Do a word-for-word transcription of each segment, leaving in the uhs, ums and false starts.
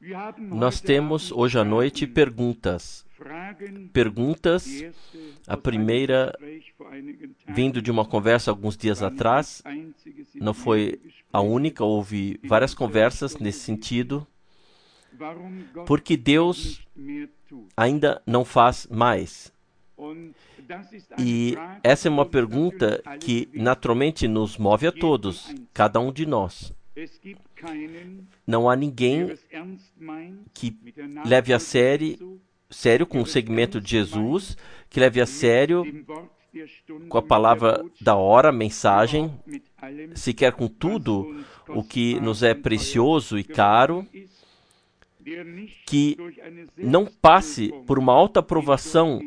Nós temos hoje à noite perguntas. Perguntas, a primeira vindo de uma conversa alguns dias atrás, não foi a única, houve várias conversas nesse sentido. Porque Deus ainda não faz mais? E essa é uma pergunta que naturalmente nos move a todos, cada um de nós. Não há ninguém que leve a sério, sério com o segmento de Jesus, que leve a sério com a palavra da hora, mensagem, sequer com tudo o que nos é precioso e caro, que não passe por uma alta aprovação.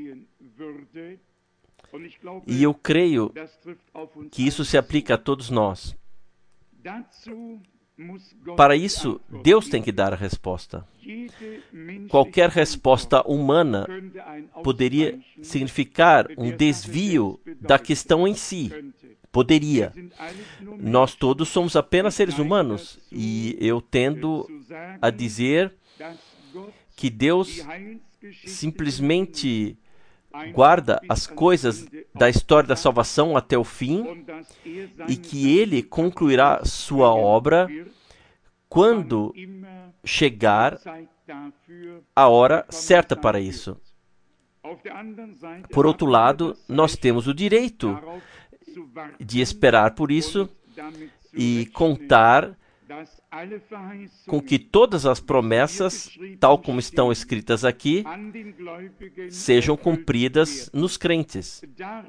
E eu creio que isso se aplica a todos nós. Para isso, Deus tem que dar a resposta. Qualquer resposta humana poderia significar um desvio da questão em si. Poderia. Nós todos somos apenas seres humanos. E eu tendo a dizer que Deus simplesmente guarda as coisas da história da salvação até o fim e que Ele concluirá sua obra quando chegar a hora certa para isso. Por outro lado, nós temos o direito de esperar por isso e contar com que todas as promessas, tal como estão escritas aqui, sejam cumpridas nos crentes.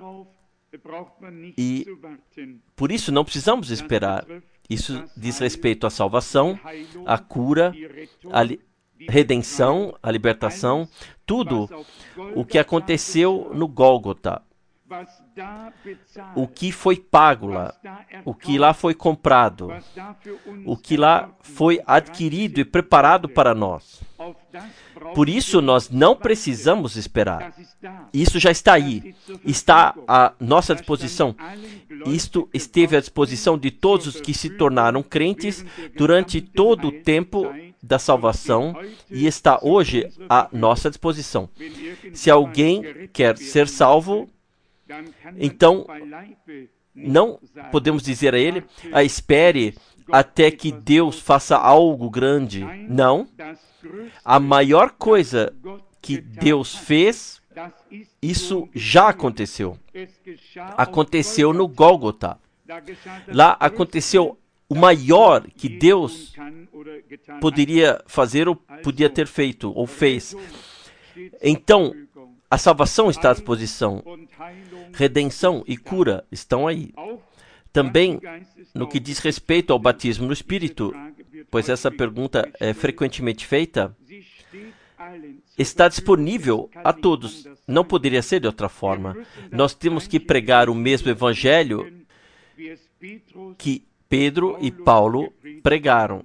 E por isso não precisamos esperar. Isso diz respeito à salvação, à cura, à li- redenção, à libertação, tudo o que aconteceu no Gólgota. O que foi pago lá, o que lá foi comprado, o que lá foi adquirido e preparado para nós. Por isso, nós não precisamos esperar. Isso já está aí, está à nossa disposição. Isto esteve à disposição de todos os que se tornaram crentes durante todo o tempo da salvação e está hoje à nossa disposição. Se alguém quer ser salvo, então, não podemos dizer a ele, ah, espere até que Deus faça algo grande. Não. A maior coisa que Deus fez, isso já aconteceu. Aconteceu no Gólgota. Lá aconteceu o maior que Deus poderia fazer ou podia ter feito ou fez. Então, a salvação está à disposição. Redenção e cura estão aí. Também, no que diz respeito ao batismo no Espírito, pois essa pergunta é frequentemente feita, está disponível a todos. Não poderia ser de outra forma. Nós temos que pregar o mesmo evangelho que Pedro e Paulo pregaram.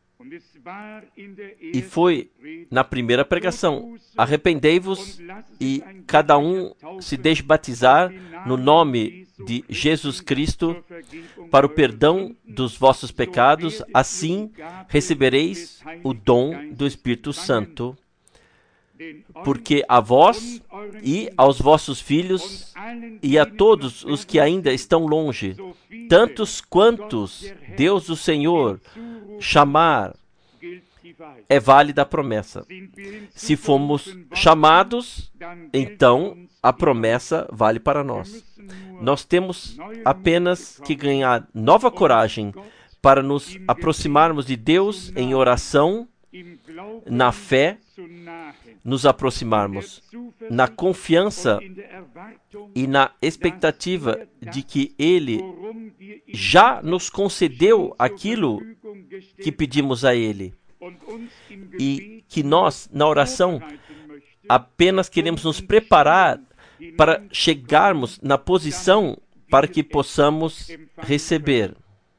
E foi na primeira pregação: arrependei-vos e cada um se deixe batizar no nome de Jesus Cristo para o perdão dos vossos pecados, assim recebereis o dom do Espírito Santo. Porque a vós e aos vossos filhos e a todos os que ainda estão longe, tantos quantos Deus o Senhor chamar, é válida a promessa. Se fomos chamados, então a promessa vale para nós. Nós temos apenas que ganhar nova coragem para nos aproximarmos de Deus em oração, na fé, nos aproximarmos na confiança e na expectativa de que Ele já nos concedeu aquilo que pedimos a Ele. E que nós, na oração, apenas queremos nos preparar para chegarmos na posição para que possamos receber.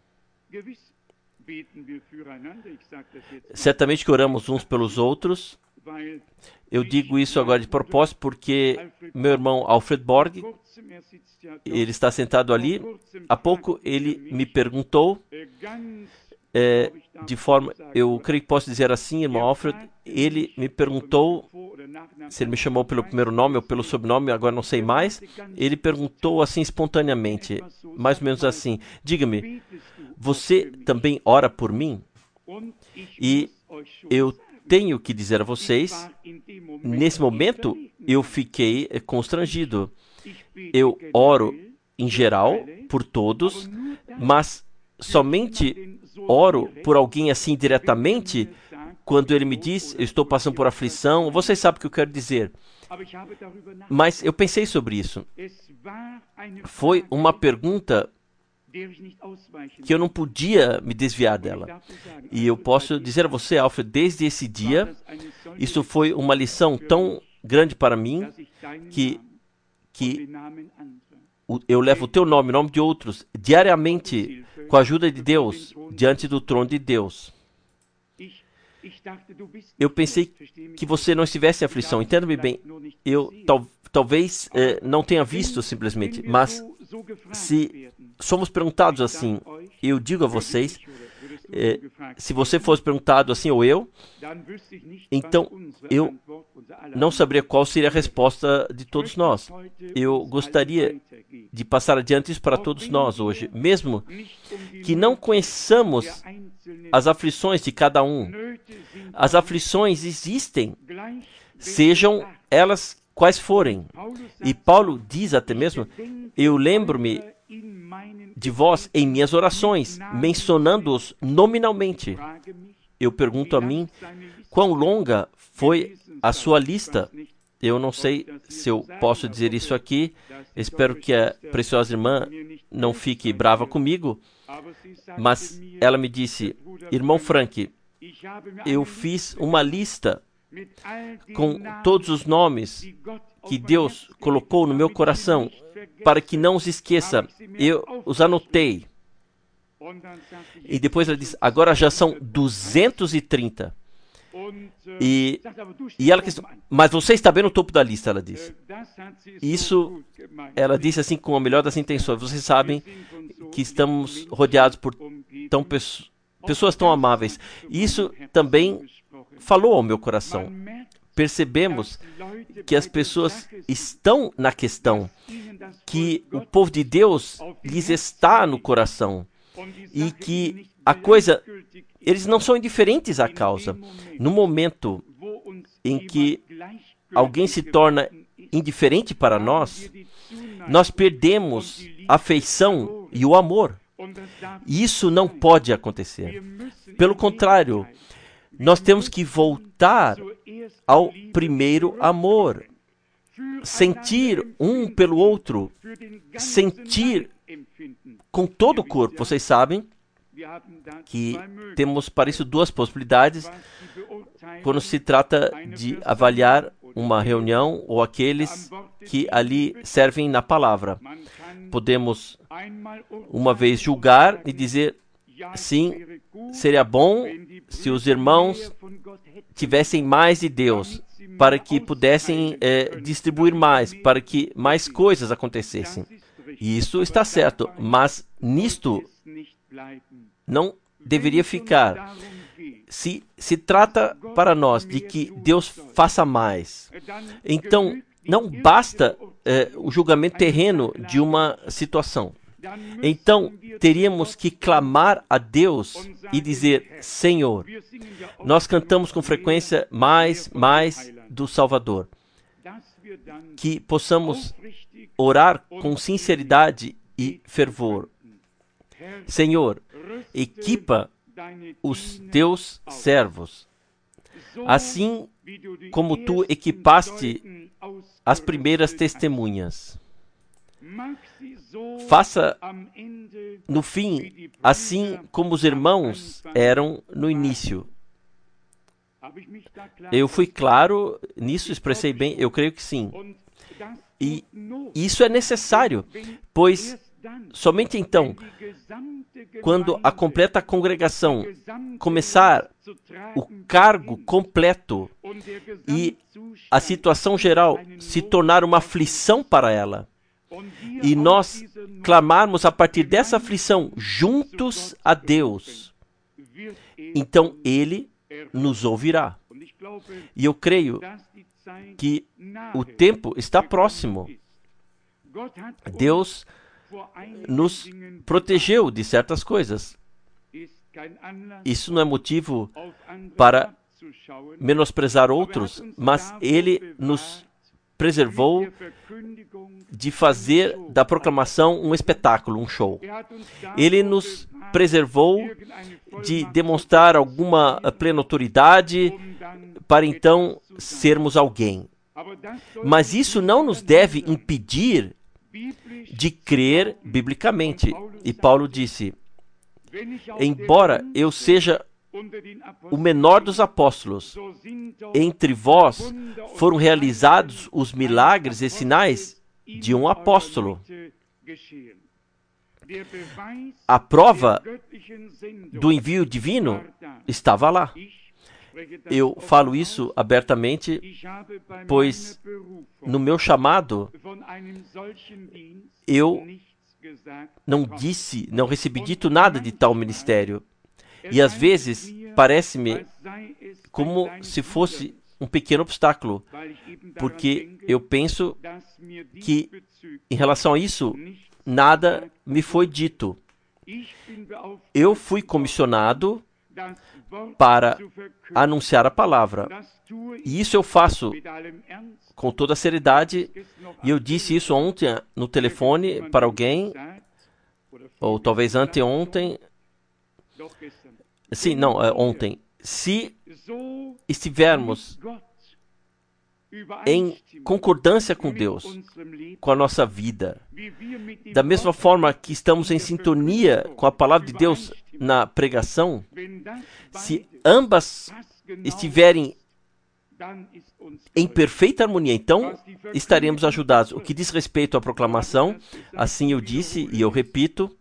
Certamente que oramos uns pelos outros. Eu digo isso agora de propósito porque meu irmão Alfred Borg, ele está sentado ali. Há pouco ele me perguntou é, de forma, eu creio que posso dizer assim, irmão Alfred, ele me perguntou, se ele me chamou pelo primeiro nome ou pelo sobrenome, agora não sei mais, ele perguntou assim espontaneamente, mais ou menos assim, diga-me, você também ora por mim? E eu tenho que dizer a vocês, nesse momento eu fiquei constrangido. Eu oro em geral por todos, mas somente oro por alguém assim diretamente quando ele me diz, eu estou passando por aflição. Vocês sabem o que eu quero dizer. Mas eu pensei sobre isso. Foi uma pergunta que eu não podia me desviar dela. E eu posso dizer a você, Alfred, desde esse dia, isso foi uma lição tão grande para mim que, que eu levo o teu nome, o nome de outros, diariamente, com a ajuda de Deus, diante do trono de Deus. Eu pensei que você não estivesse em aflição. Entenda-me bem, eu tal, talvez eh, não tenha visto simplesmente, mas se somos perguntados assim, eu digo a vocês, eh, se você fosse perguntado assim, ou eu, então eu não saberia qual seria a resposta de todos nós. Eu gostaria de passar adiante isso para todos nós hoje, mesmo que não conheçamos as aflições de cada um. As aflições existem, sejam elas quais forem. E Paulo diz até mesmo, eu lembro-me de vós em minhas orações, mencionando-os nominalmente. Eu pergunto a mim, quão longa foi a sua lista? Eu não sei se eu posso dizer isso aqui. Espero que a preciosa irmã não fique brava comigo. Mas ela me disse, irmão Frank, eu fiz uma lista com todos os nomes que Deus colocou no meu coração, para que não os esqueça. Eu os anotei. E depois ela disse, agora já são duzentos e trinta. E, e ela disse, mas você está bem no topo da lista, ela disse. Isso, ela disse assim com a melhor das intenções. Vocês sabem que estamos rodeados por tão peço, pessoas tão amáveis. Isso também falou ao meu coração. Percebemos que as pessoas estão na questão, que o povo de Deus lhes está no coração e que a coisa, eles não são indiferentes à causa. No momento em que alguém se torna indiferente para nós, nós perdemos a afeição e o amor. Isso não pode acontecer. Pelo contrário, nós temos que voltar ao primeiro amor. Sentir um pelo outro. Sentir com todo o corpo. Vocês sabem que temos para isso duas possibilidades quando se trata de avaliar uma reunião ou aqueles que ali servem na palavra. Podemos uma vez julgar e dizer, sim, seria bom se os irmãos tivessem mais de Deus, para que pudessem é, distribuir mais, para que mais coisas acontecessem. E isso está certo, mas nisto não deveria ficar. Se se trata para nós de que Deus faça mais, então não basta é, o julgamento terreno de uma situação. Então, teríamos que clamar a Deus e dizer, Senhor, nós cantamos com frequência mais, mais do Salvador. Que possamos orar com sinceridade e fervor. Senhor, equipa os teus servos, assim como tu equipaste as primeiras testemunhas. Faça no fim, assim como os irmãos eram no início. Eu fui claro nisso, expressei bem? Eu creio que sim. E isso é necessário, pois somente então, quando a completa congregação começar o cargo completo e a situação geral se tornar uma aflição para ela, e nós clamarmos a partir dessa aflição juntos a Deus, então Ele nos ouvirá. E eu creio que o tempo está próximo. Deus nos protegeu de certas coisas. Isso não é motivo para menosprezar outros, mas Ele nos preservou de fazer da proclamação um espetáculo, um show. Ele nos preservou de demonstrar alguma plena autoridade para então sermos alguém. Mas isso não nos deve impedir de crer biblicamente. E Paulo disse: embora eu seja o menor dos apóstolos, entre vós foram realizados os milagres e sinais de um apóstolo. A prova do envio divino estava lá. Eu falo isso abertamente, pois no meu chamado eu não disse, não recebi dito nada de tal ministério. E às vezes parece-me como se fosse um pequeno obstáculo, porque eu penso que em relação a isso nada me foi dito. Eu fui comissionado para anunciar a palavra. E isso eu faço com toda a seriedade. E eu disse isso ontem no telefone para alguém, ou talvez anteontem. Sim, não, é ontem. Se estivermos em concordância com Deus, com a nossa vida, da mesma forma que estamos em sintonia com a palavra de Deus na pregação, se ambas estiverem em perfeita harmonia, então estaremos ajudados. O que diz respeito à proclamação, assim eu disse e eu repito,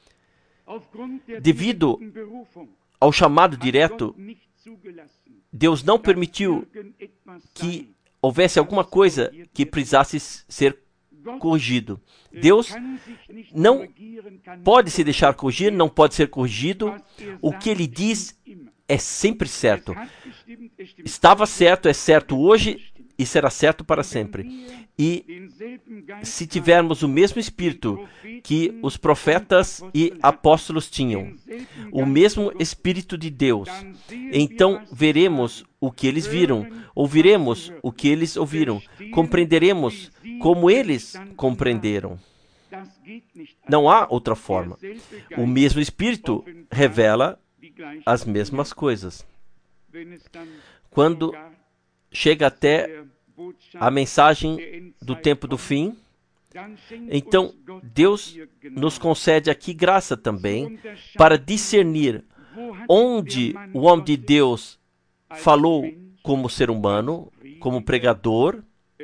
devido ao chamado direto, Deus não permitiu que houvesse alguma coisa que precisasse ser corrigido. Deus não pode se deixar corrigir, não pode ser corrigido. O que Ele diz é sempre certo. Estava certo, é certo hoje e será certo para sempre. E se tivermos o mesmo espírito que os profetas e apóstolos tinham, o mesmo Espírito de Deus, então veremos o que eles viram, ouviremos o que eles ouviram, compreenderemos como eles compreenderam. Não há outra forma. O mesmo Espírito revela as mesmas coisas. Quando chega até a mensagem do tempo do fim, então Deus nos concede aqui graça também para discernir onde o homem de Deus falou como ser humano, como pregador,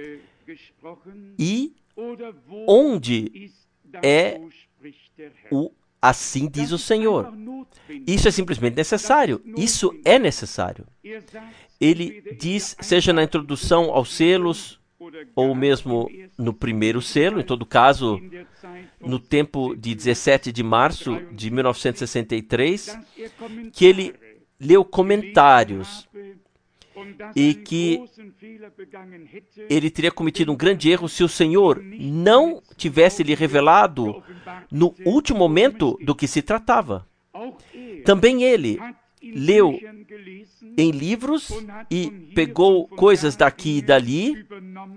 e onde é o assim diz o Senhor. Isso é simplesmente necessário. Isso é necessário. Ele diz, seja na introdução aos selos, ou mesmo no primeiro selo, em todo caso, no tempo de dezessete de março de mil novecentos e sessenta e três, que ele leu comentários e que ele teria cometido um grande erro se o Senhor não tivesse lhe revelado no último momento do que se tratava. Também ele leu em livros e pegou coisas daqui e dali.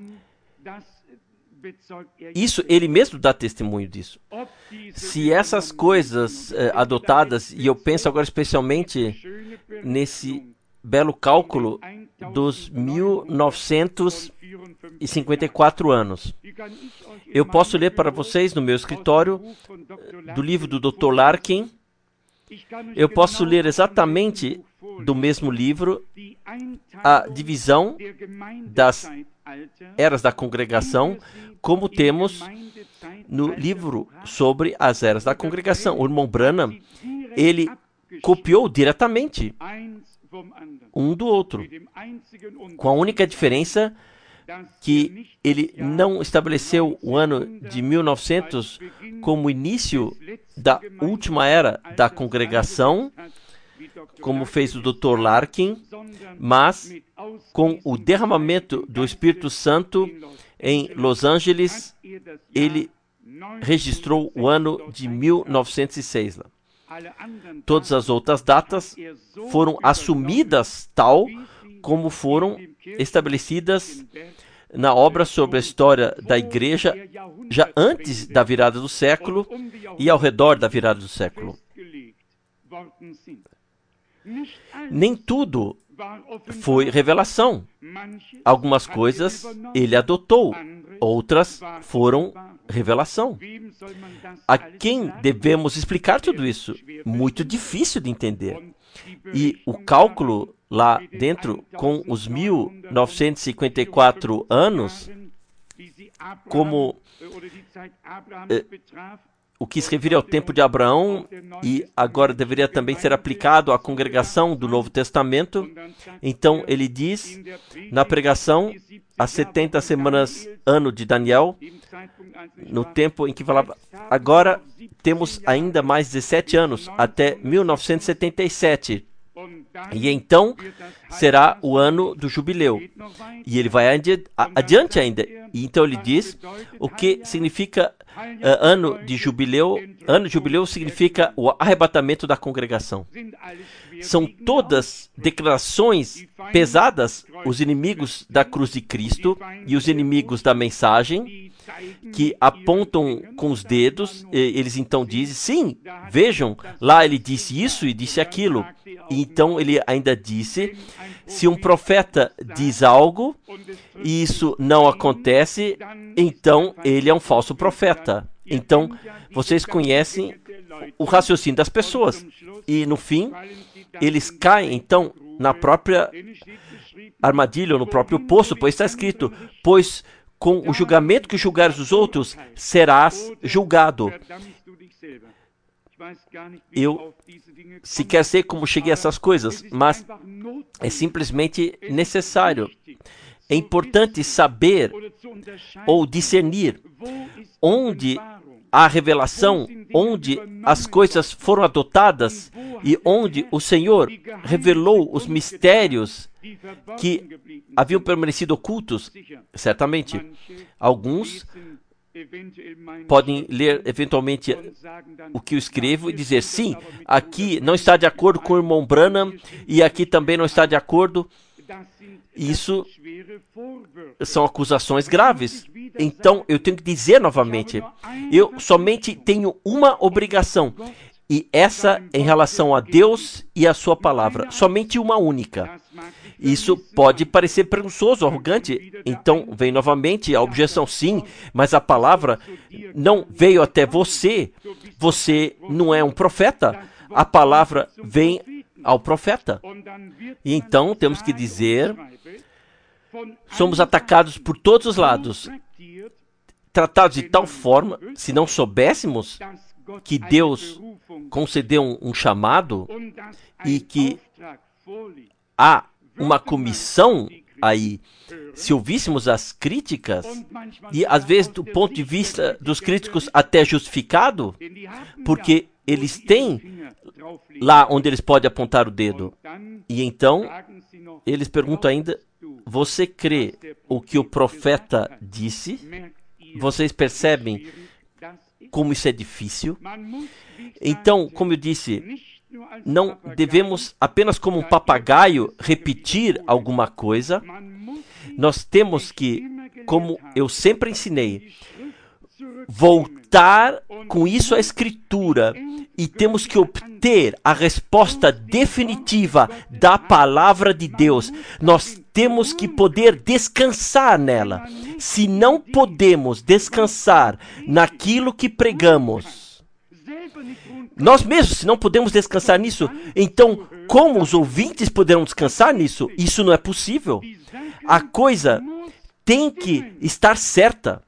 Isso, ele mesmo dá testemunho disso. Se essas coisas eh, adotadas, e eu penso agora especialmente nesse belo cálculo dos mil novecentos e cinquenta e quatro anos. Eu posso ler para vocês no meu escritório, do livro do doutor Larkin. Eu posso ler exatamente do mesmo livro a divisão das eras da congregação, como temos no livro sobre as eras da congregação. O irmão Branham, ele copiou diretamente um do outro, com a única diferença que ele não estabeleceu o ano de mil e novecentos como início da última era da congregação, como fez o doutor Larkin, mas com o derramamento do Espírito Santo em Los Angeles, ele registrou o ano de mil novecentos e seis lá. Todas as outras datas foram assumidas tal como foram estabelecidas na obra sobre a história da igreja já antes da virada do século e ao redor da virada do século. Nem tudo foi revelação. Algumas coisas ele adotou, outras foram revelação. A quem devemos explicar tudo isso? Muito difícil de entender. E o cálculo lá dentro, com os mil novecentos e cinquenta e quatro anos, como eh, o que se refere ao tempo de Abraão, e agora deveria também ser aplicado à congregação do Novo Testamento. Então ele diz, na pregação, as setenta semanas, ano de Daniel, no tempo em que falava, agora temos ainda mais dezessete anos, até mil novecentos e setenta e sete. E então será o ano do jubileu. E ele vai adi adiante ainda. E então ele diz o que significa uh, ano de jubileu. Ano de jubileu significa o arrebatamento da congregação. São todas declarações pesadas, os inimigos da cruz de Cristo e os inimigos da mensagem, que apontam com os dedos. Eles então dizem, sim, vejam, lá ele disse isso e disse aquilo. E então ele ainda disse, se um profeta diz algo e isso não acontece, então ele é um falso profeta. Então, vocês conhecem o raciocínio das pessoas. E no fim, eles caem então na própria armadilha, ou no próprio poço, pois está escrito, pois com o julgamento que julgares os outros, serás julgado. Eu sequer sei como cheguei a essas coisas, mas é simplesmente necessário. É importante saber ou discernir onde há revelação, onde as coisas foram adotadas e onde o Senhor revelou os mistérios que haviam permanecido ocultos. Certamente, alguns podem ler eventualmente o que eu escrevo e dizer, sim, aqui não está de acordo com o irmão Branham e aqui também não está de acordo. Isso são acusações graves. Então, eu tenho que dizer novamente, eu somente tenho uma obrigação, e essa em relação a Deus e a sua palavra, somente uma única. Isso pode parecer presunçoso, arrogante. Então, vem novamente a objeção, sim, mas a palavra não veio até você. Você não é um profeta. A palavra vem ao profeta. E então, temos que dizer, somos atacados por todos os lados, tratados de tal forma, se não soubéssemos que Deus concedeu um, um chamado e que há uma comissão aí, se ouvíssemos as críticas, e às vezes do ponto de vista dos críticos até justificado, porque eles têm lá onde eles podem apontar o dedo. E então, eles perguntam ainda, você crê o que o profeta disse? Vocês percebem como isso é difícil? Então, como eu disse, não devemos apenas como um papagaio repetir alguma coisa. Nós temos que, como eu sempre ensinei, voltar com isso à Escritura e temos que obter a resposta definitiva da palavra de Deus. Nós temos que poder descansar nela. Se não podemos descansar naquilo que pregamos, nós mesmos, se não podemos descansar nisso, então como os ouvintes poderão descansar nisso? Isso não é possível. A coisa tem que estar certa.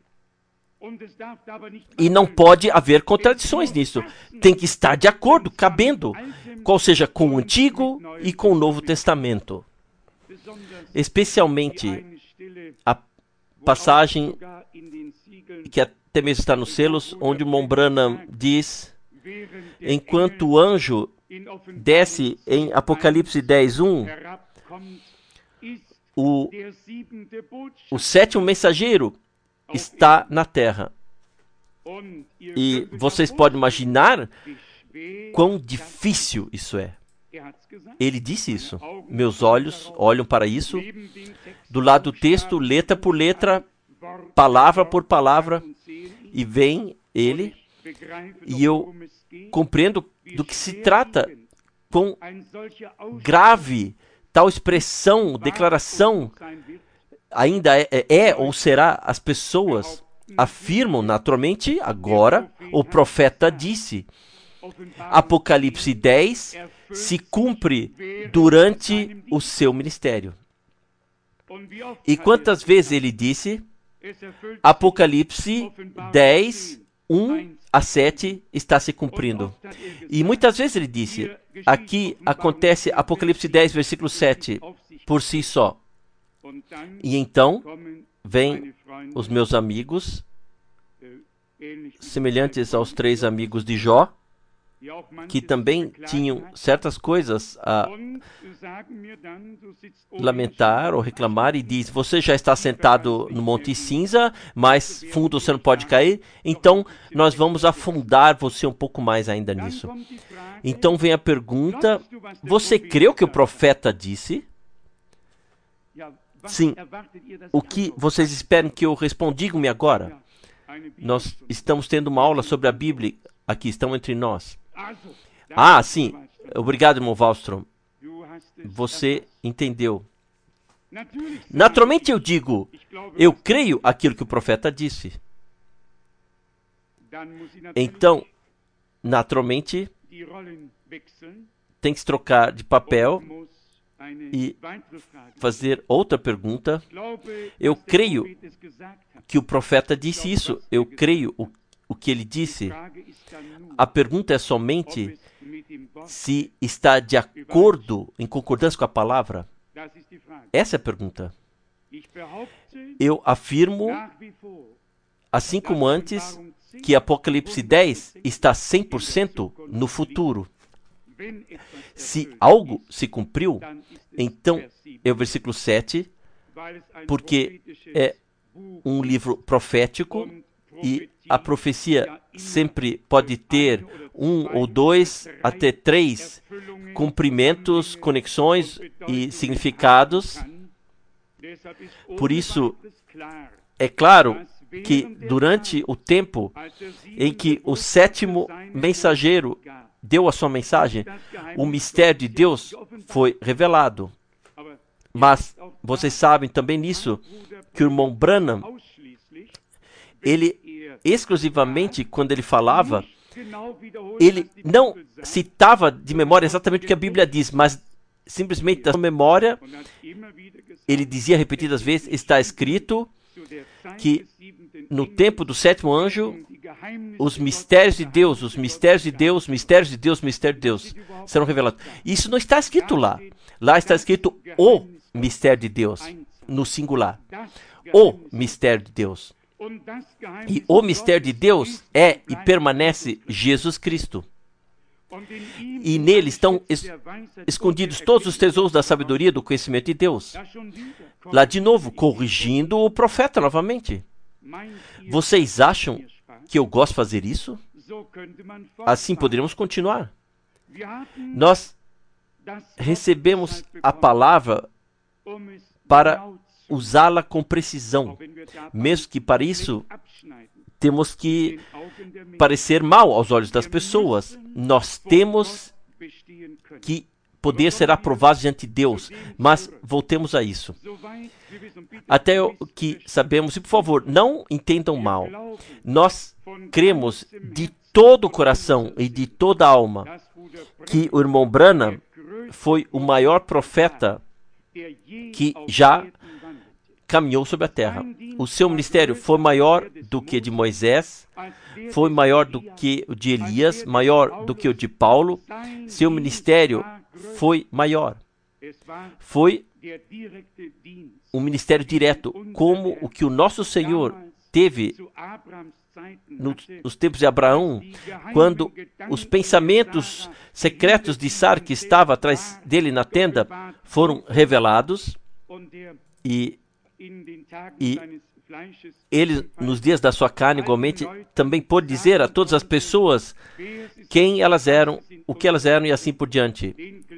E não pode haver contradições nisso. Tem que estar de acordo, cabendo, qual seja com o Antigo e com o Novo Testamento. Especialmente a passagem que até mesmo está nos selos, onde o irmão Branham diz, enquanto o anjo desce em Apocalipse dez, um, o, o sétimo mensageiro está na terra. E vocês podem imaginar quão difícil isso é. Ele disse isso. Meus olhos olham para isso, do lado do texto, letra por letra, palavra por palavra, e vem ele, e eu compreendo do que se trata, quão grave tal expressão, declaração, ainda é, é ou será. As pessoas afirmam naturalmente, agora, o profeta disse. Apocalipse dez se cumpre durante o seu ministério. E quantas vezes ele disse? Apocalipse dez, um a sete está se cumprindo. E muitas vezes ele disse, aqui acontece Apocalipse dez, versículo sete, por si só. E então, vem os meus amigos, semelhantes aos três amigos de Jó, que também tinham certas coisas a lamentar ou reclamar, e diz, você já está sentado no Monte Cinza, mas fundo você não pode cair, então nós vamos afundar você um pouco mais ainda nisso. Então vem a pergunta, você crê o que o profeta disse? Sim. O que vocês esperam que eu responda? Digam-me agora. Nós estamos tendo uma aula sobre a Bíblia aqui, estão entre nós. Ah, sim. Obrigado, irmão Wallström. Você entendeu. Naturalmente eu digo, eu creio aquilo que o profeta disse. Então, naturalmente, tem que se trocar de papel e fazer outra pergunta. Eu creio que o profeta disse isso. Eu creio o, o que ele disse. A pergunta é somente se está de acordo, em concordância com a palavra. Essa é a pergunta. Eu afirmo, assim como antes, que Apocalipse dez está cem por cento no futuro. Se algo se cumpriu, então é o versículo sete, porque é um livro profético e a profecia sempre pode ter um ou dois até três cumprimentos, conexões e significados. Por isso, é claro que durante o tempo em que o sétimo mensageiro deu a sua mensagem, o mistério de Deus foi revelado. Mas vocês sabem também nisso que o irmão Branham, ele exclusivamente, quando ele falava, ele não citava de memória exatamente o que a Bíblia diz, mas simplesmente da sua memória, ele dizia repetidas vezes, está escrito que no tempo do sétimo anjo, os mistérios de Deus, os mistérios de Deus, mistérios de Deus, mistérios de Deus serão revelados. Isso não está escrito lá. Lá está escrito o mistério de Deus, no singular. O mistério de Deus. E o mistério de Deus é e permanece Jesus Cristo. E nele estão es escondidos todos os tesouros da sabedoria, do conhecimento de Deus. Lá de novo, corrigindo o profeta novamente. Vocês acham que eu gosto de fazer isso? Assim poderíamos continuar. Nós recebemos a palavra para usá-la com precisão, mesmo que para isso temos que parecer mal aos olhos das pessoas. Nós temos que poder ser aprovados diante de Deus, mas voltemos a isso. Até o que sabemos, e por favor, não entendam mal, nós cremos de todo o coração e de toda a alma que o irmão Branham foi o maior profeta que já caminhou sobre a terra. O seu ministério foi maior do que o de Moisés, foi maior do que o de Elias, maior do que o de Paulo. Seu ministério foi maior. Foi um ministério direto, como o que o nosso Senhor teve no, nos tempos de Abraão, quando os pensamentos secretos de Sara, que estava atrás dele na tenda, foram revelados, e, e ele, nos dias da sua carne, igualmente, também pôde dizer a todas as pessoas quem elas eram, o que elas eram e assim por diante.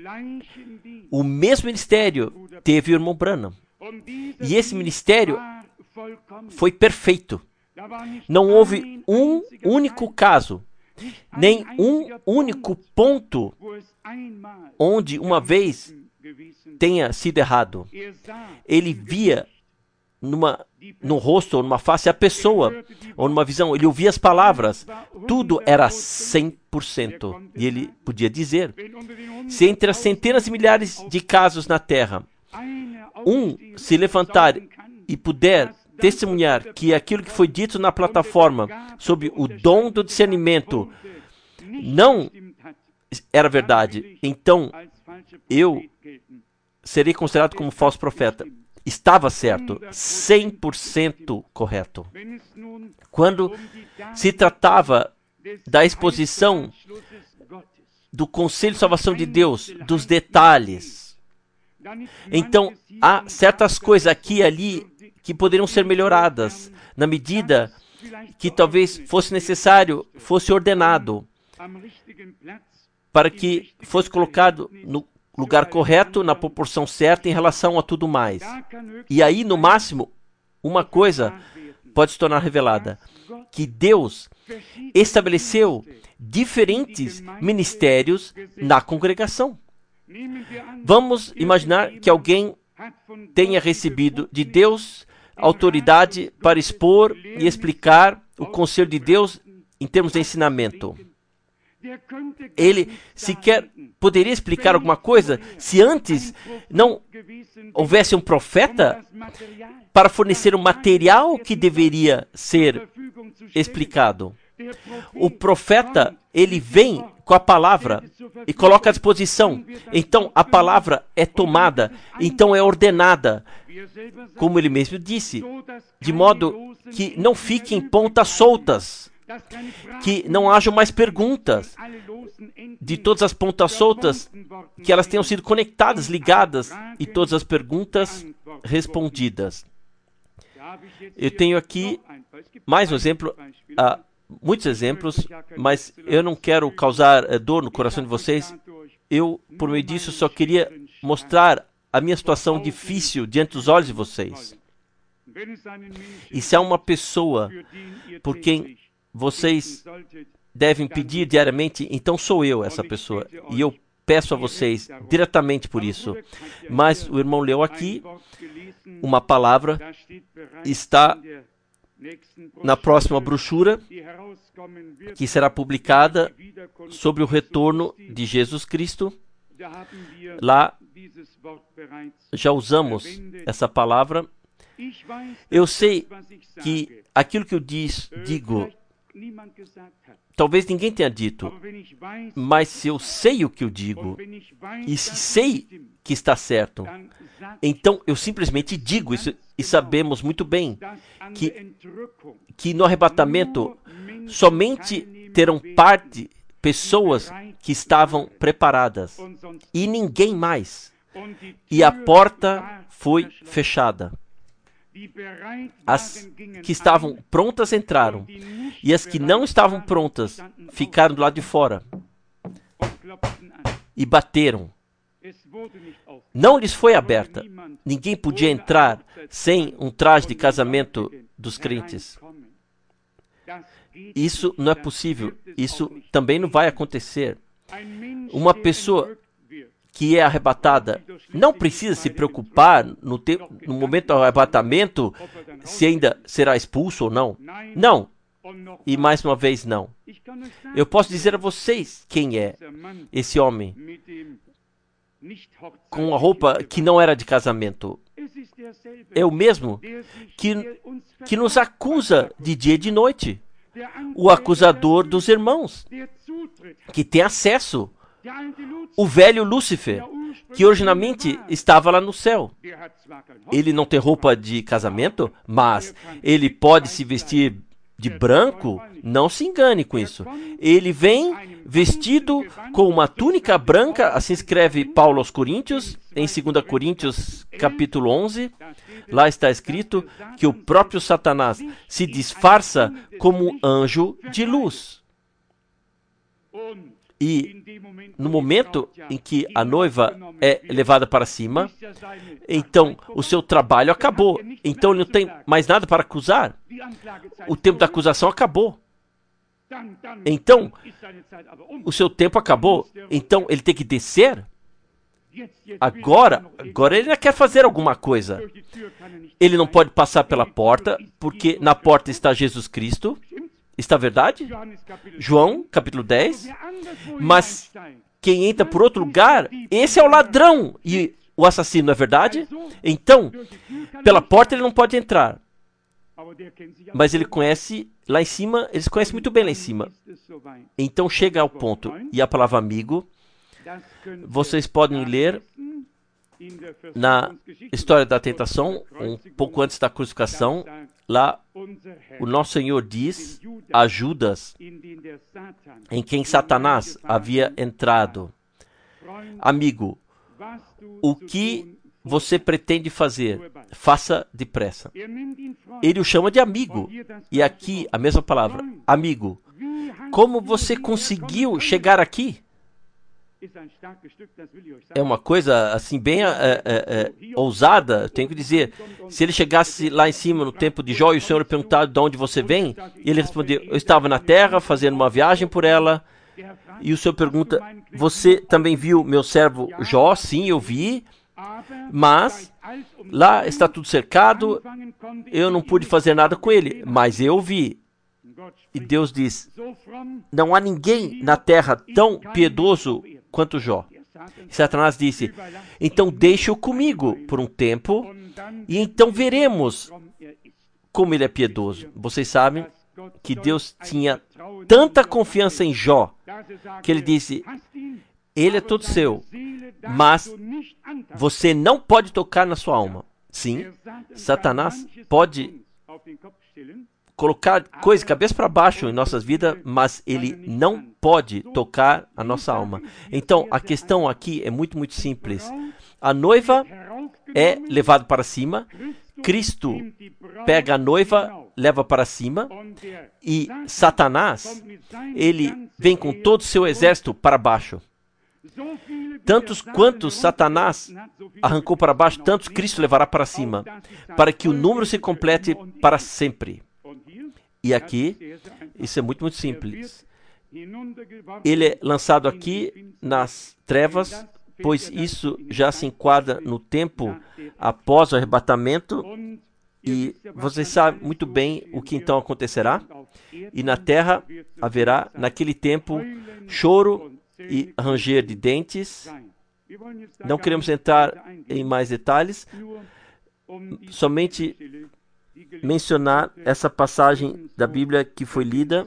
O mesmo ministério teve o irmão Branham. E esse ministério foi perfeito. Não houve um único caso, nem um único ponto onde uma vez tenha sido errado. Ele via numa, num rosto ou numa face a pessoa, ou numa visão, ele ouvia as palavras. Tudo era cem por cento. E ele podia dizer, se entre as centenas de milhares de casos na Terra, um se levantar e puder testemunhar que aquilo que foi dito na plataforma sobre o dom do discernimento não era verdade, então eu serei considerado como falso profeta. Estava certo, cem por cento correto. Quando se tratava da exposição do Conselho de Salvação de Deus, dos detalhes, então há certas coisas aqui e ali que poderiam ser melhoradas, na medida que talvez fosse necessário, fosse ordenado, para que fosse colocado no lugar correto, na proporção certa, em relação a tudo mais. E aí, no máximo, uma coisa pode se tornar revelada, que Deus estabeleceu diferentes ministérios na congregação. Vamos imaginar que alguém tenha recebido de Deus autoridade para expor e explicar o conselho de Deus em termos de ensinamento. Ele sequer poderia explicar alguma coisa se antes não houvesse um profeta para fornecer o material que deveria ser explicado. O profeta, ele vem com a palavra e coloca à disposição. Então a palavra é tomada, então é ordenada, como ele mesmo disse, de modo que não fiquem pontas soltas, que não hajam mais perguntas, de todas as pontas soltas, que elas tenham sido conectadas, ligadas, e todas as perguntas respondidas. Eu tenho aqui mais um exemplo, ah, muitos exemplos, mas eu não quero causar eh, dor no coração de vocês. Eu, por meio disso, só queria mostrar a minha situação difícil diante dos olhos de vocês. E se há uma pessoa por quem vocês devem pedir diariamente, então sou eu essa pessoa. E eu peço a vocês diretamente por isso. Mas o irmão leu aqui uma palavra, está na próxima brochura, que será publicada sobre o retorno de Jesus Cristo. Lá já usamos essa palavra. Eu sei que aquilo que eu diz, digo, talvez ninguém tenha dito, mas se eu sei o que eu digo, e se sei que está certo, então eu simplesmente digo isso, e sabemos muito bem que, que no arrebatamento somente terão parte pessoas que estavam preparadas, e ninguém mais, e a porta foi fechada. As que estavam prontas entraram, e as que não estavam prontas ficaram do lado de fora e bateram. Não lhes foi aberta. Ninguém podia entrar sem um traje de casamento dos crentes. Isso não é possível. Isso também não vai acontecer. Uma pessoa que é arrebatada não precisa se preocupar no, te- no momento do arrebatamento se ainda será expulso ou não. Não. E mais uma vez, não. Eu posso dizer a vocês quem é esse homem com a roupa que não era de casamento. É o mesmo que, que nos acusa de dia e de noite. O acusador dos irmãos, que tem acesso. O velho Lúcifer, que originalmente estava lá no céu. Ele não tem roupa de casamento, mas ele pode se vestir de branco, não se engane com isso. Ele vem vestido com uma túnica branca, assim escreve Paulo aos Coríntios, em dois Coríntios capítulo onze, lá está escrito que o próprio Satanás se disfarça como um anjo de luz. E no momento em que a noiva é levada para cima, então o seu trabalho acabou. Então ele não tem mais nada para acusar. O tempo da acusação acabou. Então, o seu tempo acabou. Então ele tem que descer. Agora, agora ele ainda quer fazer alguma coisa. Ele não pode passar pela porta, porque na porta está Jesus Cristo. Está verdade? João, capítulo dez. Mas quem entra por outro lugar, esse é o ladrão e o assassino, não é verdade? Então, pela porta ele não pode entrar. Mas ele conhece lá em cima, eles conhecem muito bem lá em cima. Então chega ao ponto. E a palavra amigo, vocês podem ler na história da tentação, um pouco antes da crucificação. Lá, o nosso Senhor diz a Judas, em quem Satanás havia entrado: amigo, o que você pretende fazer? Faça depressa. Ele o chama de amigo. E aqui, a mesma palavra, amigo. Como você conseguiu chegar aqui? É uma coisa assim bem é, é, é, ousada, tenho que dizer. Se ele chegasse lá em cima no tempo de Jó e o Senhor perguntar de onde você vem, e ele respondeu: eu estava na terra fazendo uma viagem por ela. E o Senhor pergunta: você também viu meu servo Jó? Sim, eu vi, mas lá está tudo cercado, eu não pude fazer nada com ele, mas eu vi. E Deus diz: não há ninguém na terra tão piedoso quanto Jó. E Satanás disse: então deixe-o comigo por um tempo, e então veremos como ele é piedoso. Vocês sabem que Deus tinha tanta confiança em Jó, que ele disse: ele é todo seu, mas você não pode tocar na sua alma. Sim, Satanás pode colocar coisas cabeça para baixo em nossas vidas, mas ele não pode tocar a nossa alma. Então, a questão aqui é muito, muito simples. A noiva é levada para cima, Cristo pega a noiva, leva para cima, e Satanás, ele vem com todo o seu exército para baixo. Tantos quantos Satanás arrancou para baixo, tantos Cristo levará para cima, para que o número se complete para sempre. E aqui, isso é muito, muito simples. Ele é lançado aqui nas trevas, pois isso já se enquadra no tempo após o arrebatamento. E vocês sabem muito bem o que então acontecerá. E na terra haverá, naquele tempo, choro e ranger de dentes. Não queremos entrar em mais detalhes, somente mencionar essa passagem da Bíblia que foi lida.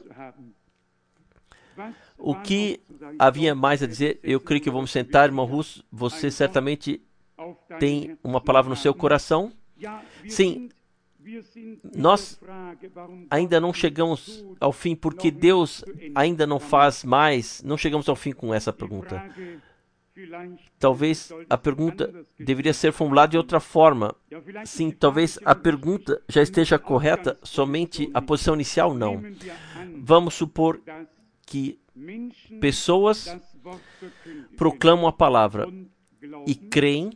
O que havia mais a dizer? Eu creio que vamos sentar, irmão Russo. Você certamente tem uma palavra no seu coração. Sim, nós ainda não chegamos ao fim, porque Deus ainda não faz mais. Não chegamos ao fim com essa pergunta. Talvez a pergunta deveria ser formulada de outra forma. Sim, talvez a pergunta já esteja correta, somente a posição inicial não. Vamos supor que pessoas proclamam a palavra e creem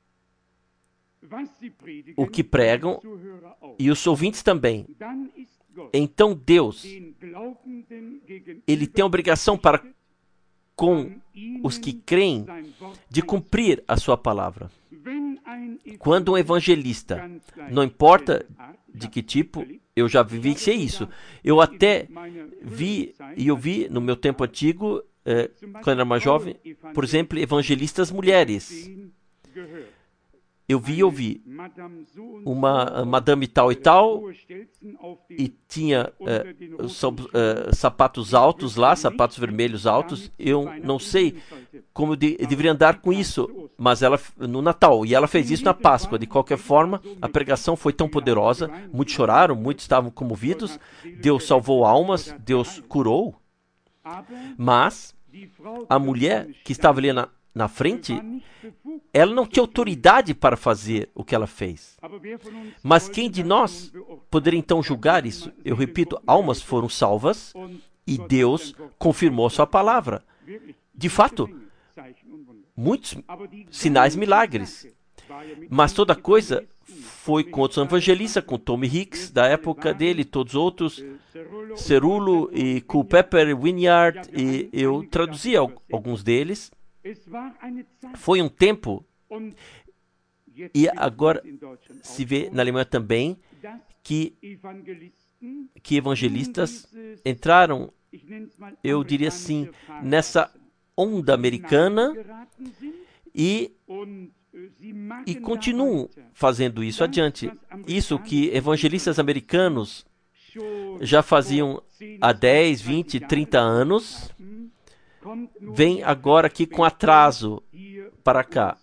o que pregam, e os ouvintes também. Então Deus, ele tem a obrigação para com os que creem de cumprir a sua palavra. Quando um evangelista, não importa de que tipo, eu já vivenciei isso. Eu até vi, e eu vi no meu tempo antigo, eh, quando era mais jovem, por exemplo, evangelistas mulheres. eu vi, eu vi uma madame tal e tal, e tinha uh, so, uh, sapatos altos lá, sapatos vermelhos altos. Eu não sei como eu, de, eu deveria andar com isso, mas ela no Natal, e ela fez isso na Páscoa. De qualquer forma, a pregação foi tão poderosa, muitos choraram, muitos estavam comovidos, Deus salvou almas, Deus curou, mas a mulher que estava ali na na frente, ela não tinha autoridade para fazer o que ela fez. Mas quem de nós poderia então julgar isso? Eu repito, almas foram salvas e Deus confirmou a sua palavra. De fato, muitos sinais, milagres. Mas toda coisa foi com outros evangelistas, com Tommy Hicks, da época dele, todos outros, Cerulo e Culpeper, Winyard, e eu traduzi alguns deles. Foi um tempo, e agora se vê na Alemanha também, que, que evangelistas entraram, eu diria assim, nessa onda americana e, e continuam fazendo isso adiante. Isso que evangelistas americanos já faziam há dez, vinte, trinta anos, vem agora aqui com atraso para cá.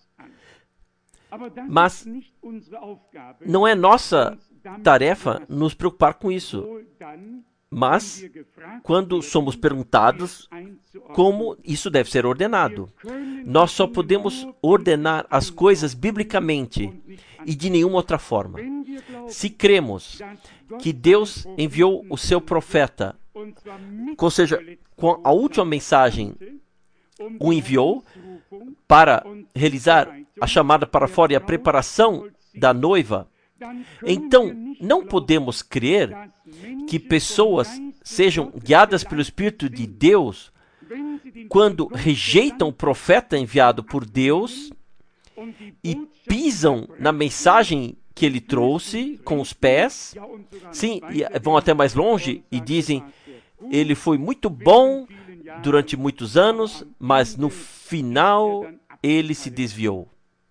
Mas não é nossa tarefa nos preocupar com isso. Mas, quando somos perguntados como isso deve ser ordenado, nós só podemos ordenar as coisas biblicamente e de nenhuma outra forma. Se cremos que Deus enviou o seu profeta, ou seja, com a última mensagem, o enviou para realizar a chamada para fora e a preparação da noiva, então não podemos crer que pessoas sejam guiadas pelo Espírito de Deus quando rejeitam o profeta enviado por Deus e pisam na mensagem que ele trouxe com os pés, sim, e vão até mais longe e dizem: ele foi muito bom durante muitos anos, mas no final ele se desviou.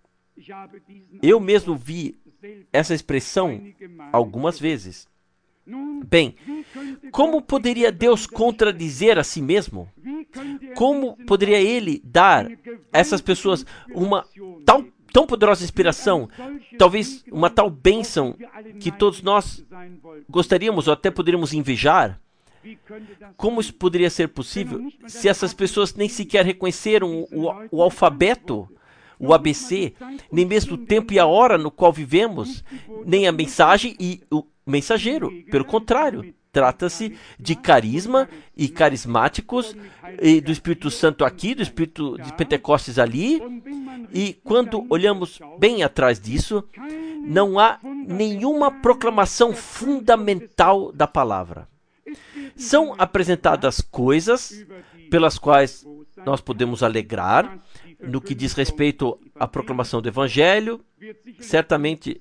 Eu mesmo vi essa expressão algumas vezes. Bem, como poderia Deus contradizer a si mesmo? Como poderia ele dar a essas pessoas uma tal, tão poderosa inspiração, talvez uma tal bênção que todos nós gostaríamos ou até poderíamos invejar? Como isso poderia ser possível se essas pessoas nem sequer reconheceram o, o, o alfabeto, o A B C, nem mesmo o tempo e a hora no qual vivemos, nem a mensagem e o mensageiro? Pelo contrário, trata-se de carisma e carismáticos, e do Espírito Santo aqui, do Espírito de Pentecostes ali, e quando olhamos bem atrás disso, não há nenhuma proclamação fundamental da palavra. São apresentadas coisas pelas quais nós podemos alegrar no que diz respeito à proclamação do Evangelho. Certamente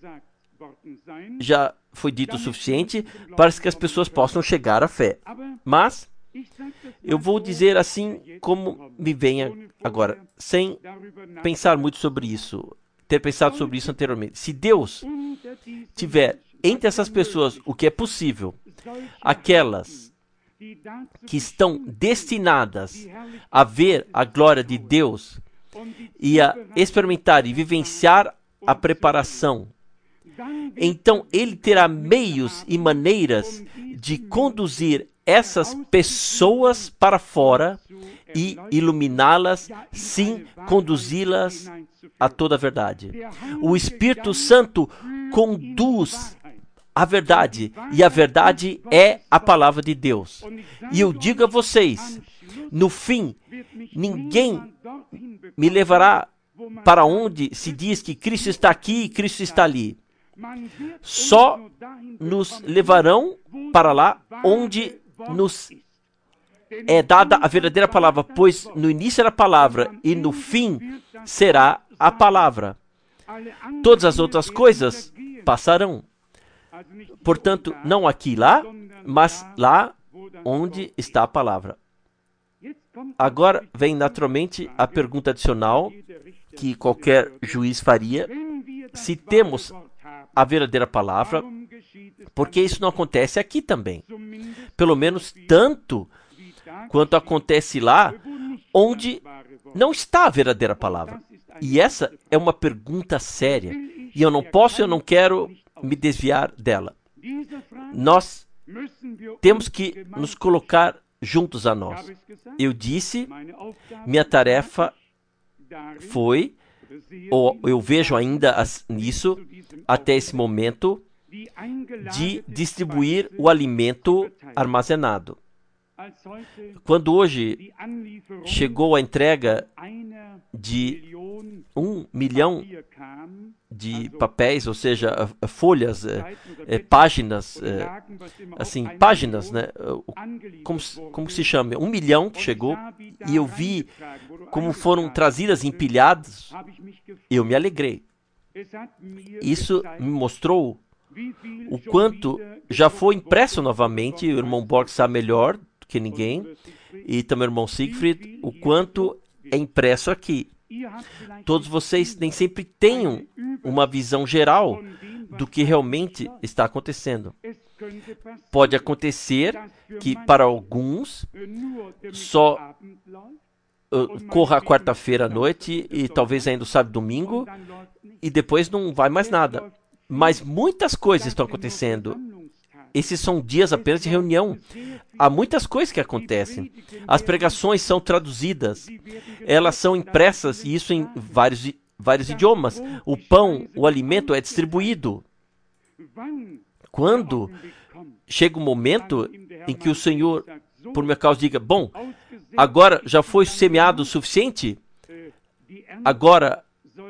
já foi dito o suficiente para que as pessoas possam chegar à fé. Mas eu vou dizer assim como me vem agora, sem pensar muito sobre isso, ter pensado sobre isso anteriormente. Se Deus tiver entre essas pessoas o que é possível, aquelas que estão destinadas a ver a glória de Deus e a experimentar e vivenciar a preparação, então ele terá meios e maneiras de conduzir essas pessoas para fora e iluminá-las, sim, conduzi-las a toda a verdade. O Espírito Santo conduz a verdade, e a verdade é a palavra de Deus. E eu digo a vocês, no fim, ninguém me levará para onde se diz que Cristo está aqui e Cristo está ali. Só nos levarão para lá onde nos é dada a verdadeira palavra, pois no início era a palavra e no fim será a palavra. Todas as outras coisas passarão. Portanto, não aqui e lá, mas lá onde está a palavra. Agora vem naturalmente a pergunta adicional que qualquer juiz faria. se temos a verdadeira palavra, porque isso não acontece aqui também. Pelo menos tanto quanto acontece lá, onde não está a verdadeira palavra. E essa é uma pergunta séria. E eu não posso, eu não quero me desviar dela. Nós temos que nos colocar juntos a nós. Eu disse, minha tarefa foi, ou eu vejo ainda nisso, até esse momento, de distribuir o alimento armazenado. Quando hoje chegou a entrega de um milhão de papéis, ou seja, folhas, é, é, páginas, é, assim, páginas, né? Como, como se chama? Um milhão que chegou, e eu vi como foram trazidas, empilhadas, eu me alegrei. Isso me mostrou o quanto já foi impresso novamente. O irmão Borg sabe melhor do que ninguém, e também o irmão Siegfried, o quanto é impresso aqui. Todos vocês nem sempre tenham uma visão geral do que realmente está acontecendo. Pode acontecer que para alguns só uh, corra a quarta-feira à noite e talvez ainda o sábado e domingo e depois não vai mais nada. Mas muitas coisas estão acontecendo. Esses são dias apenas de reunião. Há muitas coisas que acontecem. As pregações são traduzidas. Elas são impressas, e isso em vários, vários idiomas. O pão, o alimento é distribuído. Quando chega o momento em que o Senhor, por minha causa, diga, bom, agora já foi semeado o suficiente, agora,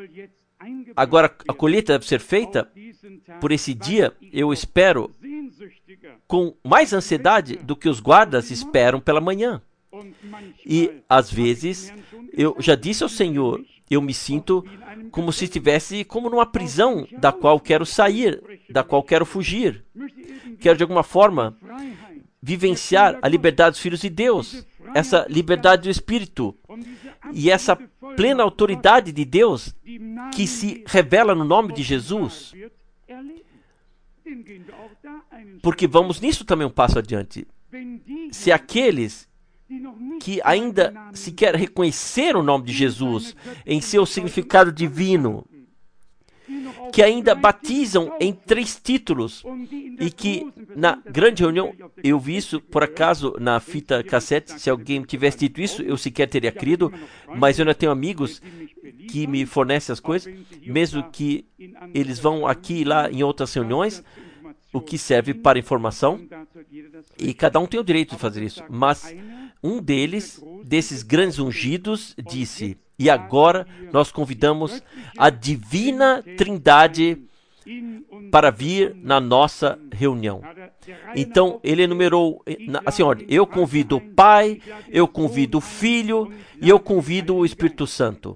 agora a colheita deve ser feita, por esse dia, eu espero com mais ansiedade do que os guardas esperam pela manhã. E, às vezes, eu já disse ao Senhor, eu me sinto como se estivesse como numa prisão da qual quero sair, da qual quero fugir. Quero, de alguma forma, vivenciar a liberdade dos filhos de Deus, essa liberdade do Espírito e essa plena autoridade de Deus que se revela no nome de Jesus. Porque vamos nisso também um passo adiante. Se aqueles que ainda sequer reconheceram o nome de Jesus em seu significado divino, que ainda batizam em três títulos, e que na grande reunião, eu vi isso por acaso na fita cassete, se alguém tivesse dito isso, eu sequer teria crido, mas eu ainda tenho amigos que me fornecem as coisas, mesmo que eles vão aqui e lá em outras reuniões, o que serve para informação, e cada um tem o direito de fazer isso, mas um deles, desses grandes ungidos, disse, e agora nós convidamos a divina Trindade para vir na nossa reunião. Então, ele enumerou, assim, olha, eu convido o Pai, eu convido o Filho, e eu convido o Espírito Santo.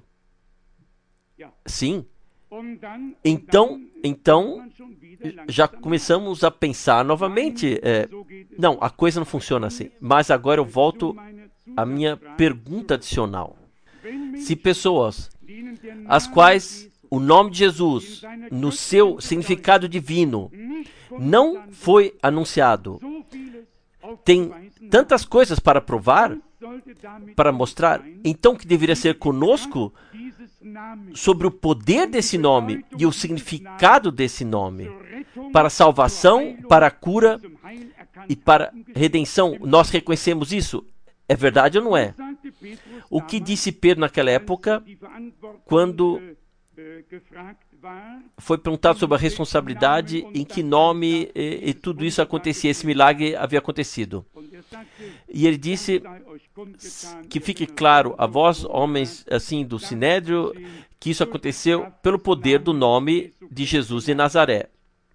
Sim. Então, então, já começamos a pensar novamente, é, não, a coisa não funciona assim. Mas agora eu volto à minha pergunta adicional. Se pessoas, as quais o nome de Jesus, no seu significado divino, não foi anunciado, tem tantas coisas para provar, para mostrar, então que deveria ser conosco sobre o poder desse nome e o significado desse nome, para a salvação, para a cura e para a redenção. Nós reconhecemos isso? É verdade ou não é? O que disse Pedro naquela época, quando foi perguntado sobre a responsabilidade, em que nome e, e tudo isso acontecia, esse milagre havia acontecido. E ele disse que fique claro a vós, homens assim do Sinédrio, que isso aconteceu pelo poder do nome de Jesus de Nazaré.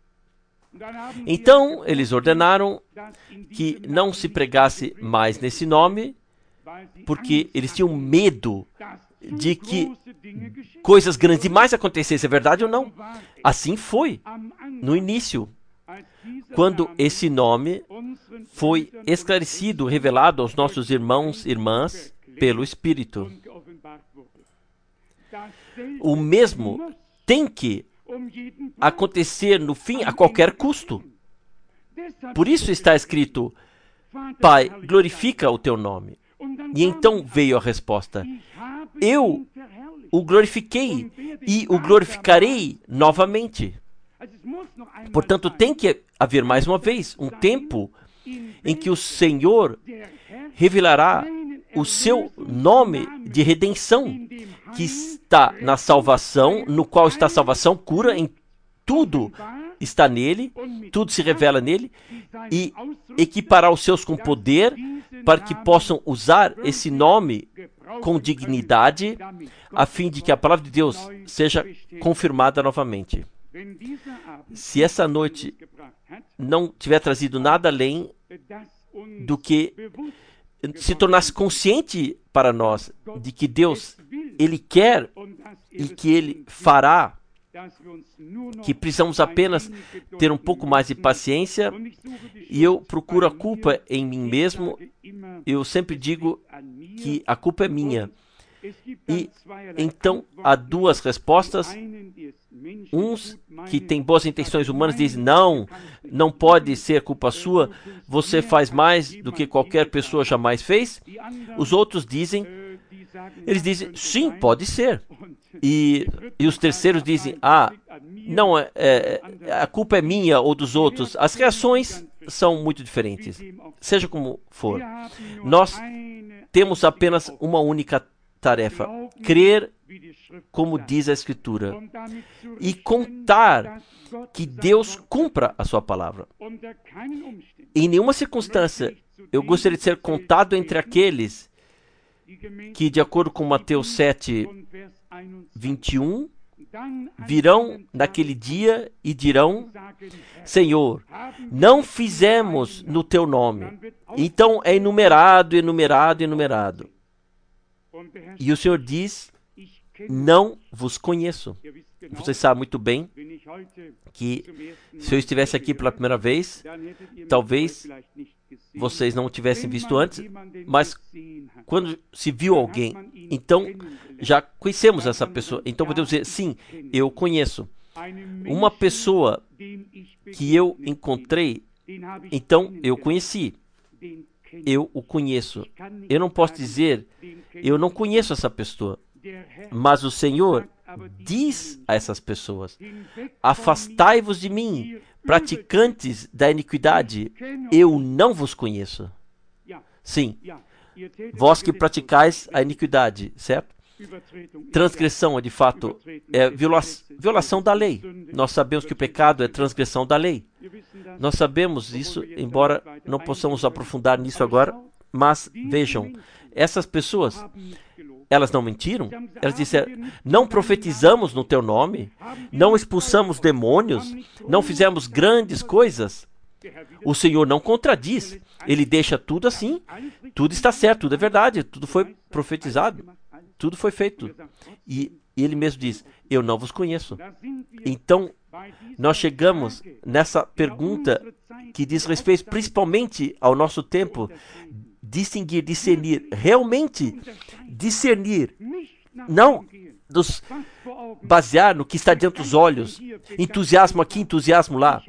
Então, eles ordenaram que não se pregasse mais nesse nome, porque eles tinham medo de que coisas grandes demais acontecessem. É verdade ou não? Assim foi no início, quando esse nome foi esclarecido, revelado aos nossos irmãos e irmãs pelo Espírito. O mesmo tem que acontecer no fim a qualquer custo. Por isso está escrito: Pai, glorifica o teu nome. E então veio a resposta: eu o glorifiquei e o glorificarei novamente. Portanto, tem que haver mais uma vez um tempo em que o Senhor revelará o seu nome de redenção, que está na salvação, no qual está a salvação, cura, em tudo está nele, tudo se revela nele, e equipará os seus com poder, para que possam usar esse nome com dignidade, a fim de que a palavra de Deus seja confirmada novamente. Se essa noite não tiver trazido nada além do que se tornasse consciente para nós de que Deus, Ele quer e que Ele fará, que precisamos apenas ter um pouco mais de paciência, e eu procuro a culpa em mim mesmo. Eu sempre digo que a culpa é minha. E então há duas respostas. Uns que têm boas intenções humanas dizem: não, não pode ser culpa sua, você faz mais do que qualquer pessoa jamais fez. Os outros dizem, eles dizem: sim, pode ser. E, e os terceiros dizem: ah, não, é, é, a culpa é minha ou dos outros. As reações são muito diferentes. Seja como for, nós temos apenas uma única tarefa: crer como diz a Escritura e contar que Deus cumpra a sua palavra. Em nenhuma circunstância eu gostaria de ser contado entre aqueles que, de acordo com Mateus sete, vinte e um, virão naquele dia e dirão: Senhor, não fizemos no teu nome. Então é enumerado, enumerado, enumerado. E o Senhor diz: não vos conheço. Vocês sabem muito bem que se eu estivesse aqui pela primeira vez, talvez vocês não o tivessem visto antes, mas quando se viu alguém, então já conhecemos essa pessoa. Então podemos dizer: sim, eu conheço. Uma pessoa que eu encontrei, então eu conheci. Eu o conheço. Eu não posso dizer: eu não conheço essa pessoa. Mas o Senhor diz a essas pessoas: afastai-vos de mim, praticantes da iniquidade, eu não vos conheço. Sim, vós que praticais a iniquidade, certo? Transgressão é de fato é viola violação da lei. Nós sabemos que o pecado é transgressão da lei. Nós sabemos isso, embora não possamos aprofundar nisso agora. Mas vejam, essas pessoas, elas não mentiram? Elas disseram: não profetizamos no teu nome, não expulsamos demônios, não fizemos grandes coisas. O Senhor não contradiz. Ele deixa tudo assim. Tudo está certo, tudo é verdade, tudo foi profetizado, tudo foi feito. E ele mesmo diz: eu não vos conheço. Então, nós chegamos nessa pergunta que diz respeito principalmente ao nosso tempo: distinguir, discernir, realmente discernir, não nos basear no que está diante dos olhos, entusiasmo aqui, entusiasmo lá.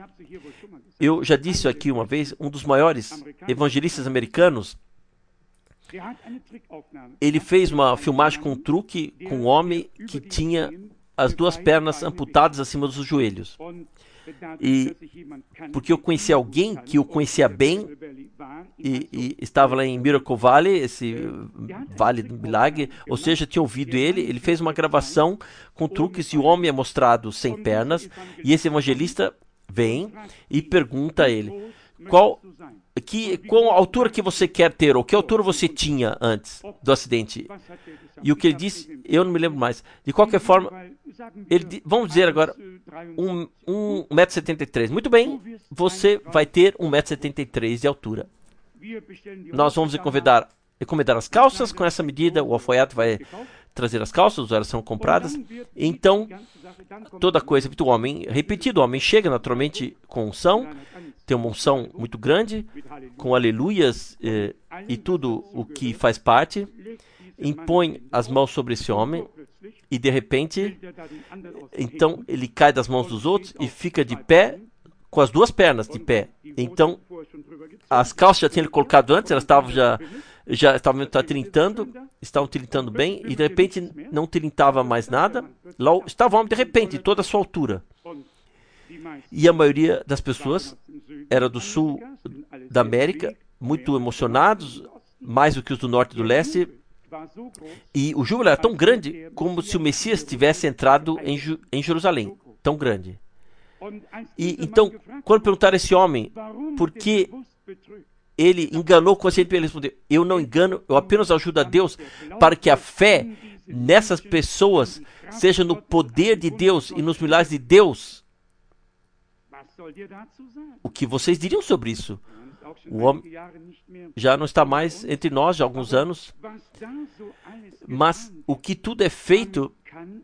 Eu já disse aqui uma vez, um dos maiores evangelistas americanos, ele fez uma filmagem com um truque com um homem que tinha as duas pernas amputadas acima dos joelhos. E porque eu conheci alguém que o conhecia bem e, e estava lá em Miracle Valley, esse Vale do Milagre, ou seja, tinha ouvido ele. Ele fez uma gravação com truques e o homem é mostrado sem pernas, e esse evangelista vem e pergunta a ele: qual, que, qual altura que você quer ter, ou que altura você tinha antes do acidente? E o que ele disse, eu não me lembro mais. De qualquer forma, ele, vamos dizer agora, um, um metro e setenta e três. Muito bem, você vai ter um metro e setenta e três de altura. Nós vamos encomendar, encomendar as calças com essa medida, o alfaiate vai trazer as calças, elas são compradas. Então, toda coisa do homem, repetido, o homem chega naturalmente com unção, tem uma unção muito grande, com aleluias eh, e tudo o que faz parte, impõe as mãos sobre esse homem, e de repente, então ele cai das mãos dos outros e fica de pé, com as duas pernas de pé. Então, as calças já tinham ele colocado antes, elas estavam já, já estavam tilintando, estavam tilintando bem, e de repente não tilintava mais nada. Lá estava o homem de repente, em toda a sua altura. E a maioria das pessoas era do sul da América, muito emocionados, mais do que os do norte e do leste. E o júbilo era tão grande como se o Messias tivesse entrado em, Ju- em Jerusalém. Tão grande. E então, quando perguntaram a esse homem por que ele enganou conscientemente, ele respondeu: eu não engano, eu apenas ajudo a Deus para que a fé nessas pessoas seja no poder de Deus e nos milagres de Deus. O que vocês diriam sobre isso? O homem já não está mais entre nós já há alguns anos, mas o que tudo é feito,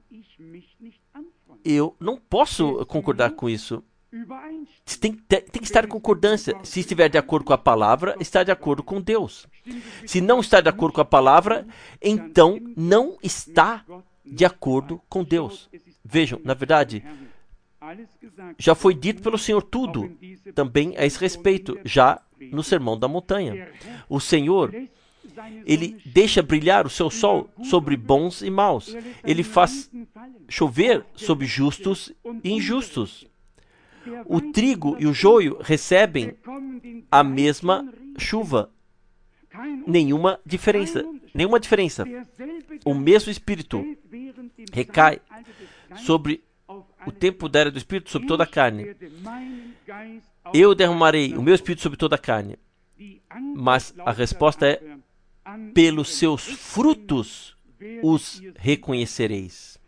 eu não posso concordar com isso. Tem, tem, tem que estar em concordância. Se estiver de acordo com a palavra, está de acordo com Deus. Se não está de acordo com a palavra, então não está de acordo com Deus. Vejam, na verdade, já foi dito pelo Senhor tudo, também a esse respeito, já no Sermão da Montanha. O Senhor, Ele deixa brilhar o seu sol sobre bons e maus. Ele faz chover sobre justos e injustos. O trigo e o joio recebem a mesma chuva. Nenhuma diferença. Nenhuma diferença. O mesmo Espírito recai sobre o tempo da era do Espírito sobre toda a carne. Eu derramarei o meu Espírito sobre toda a carne. Mas a resposta é: pelos seus frutos os reconhecereis.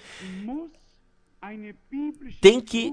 Tem que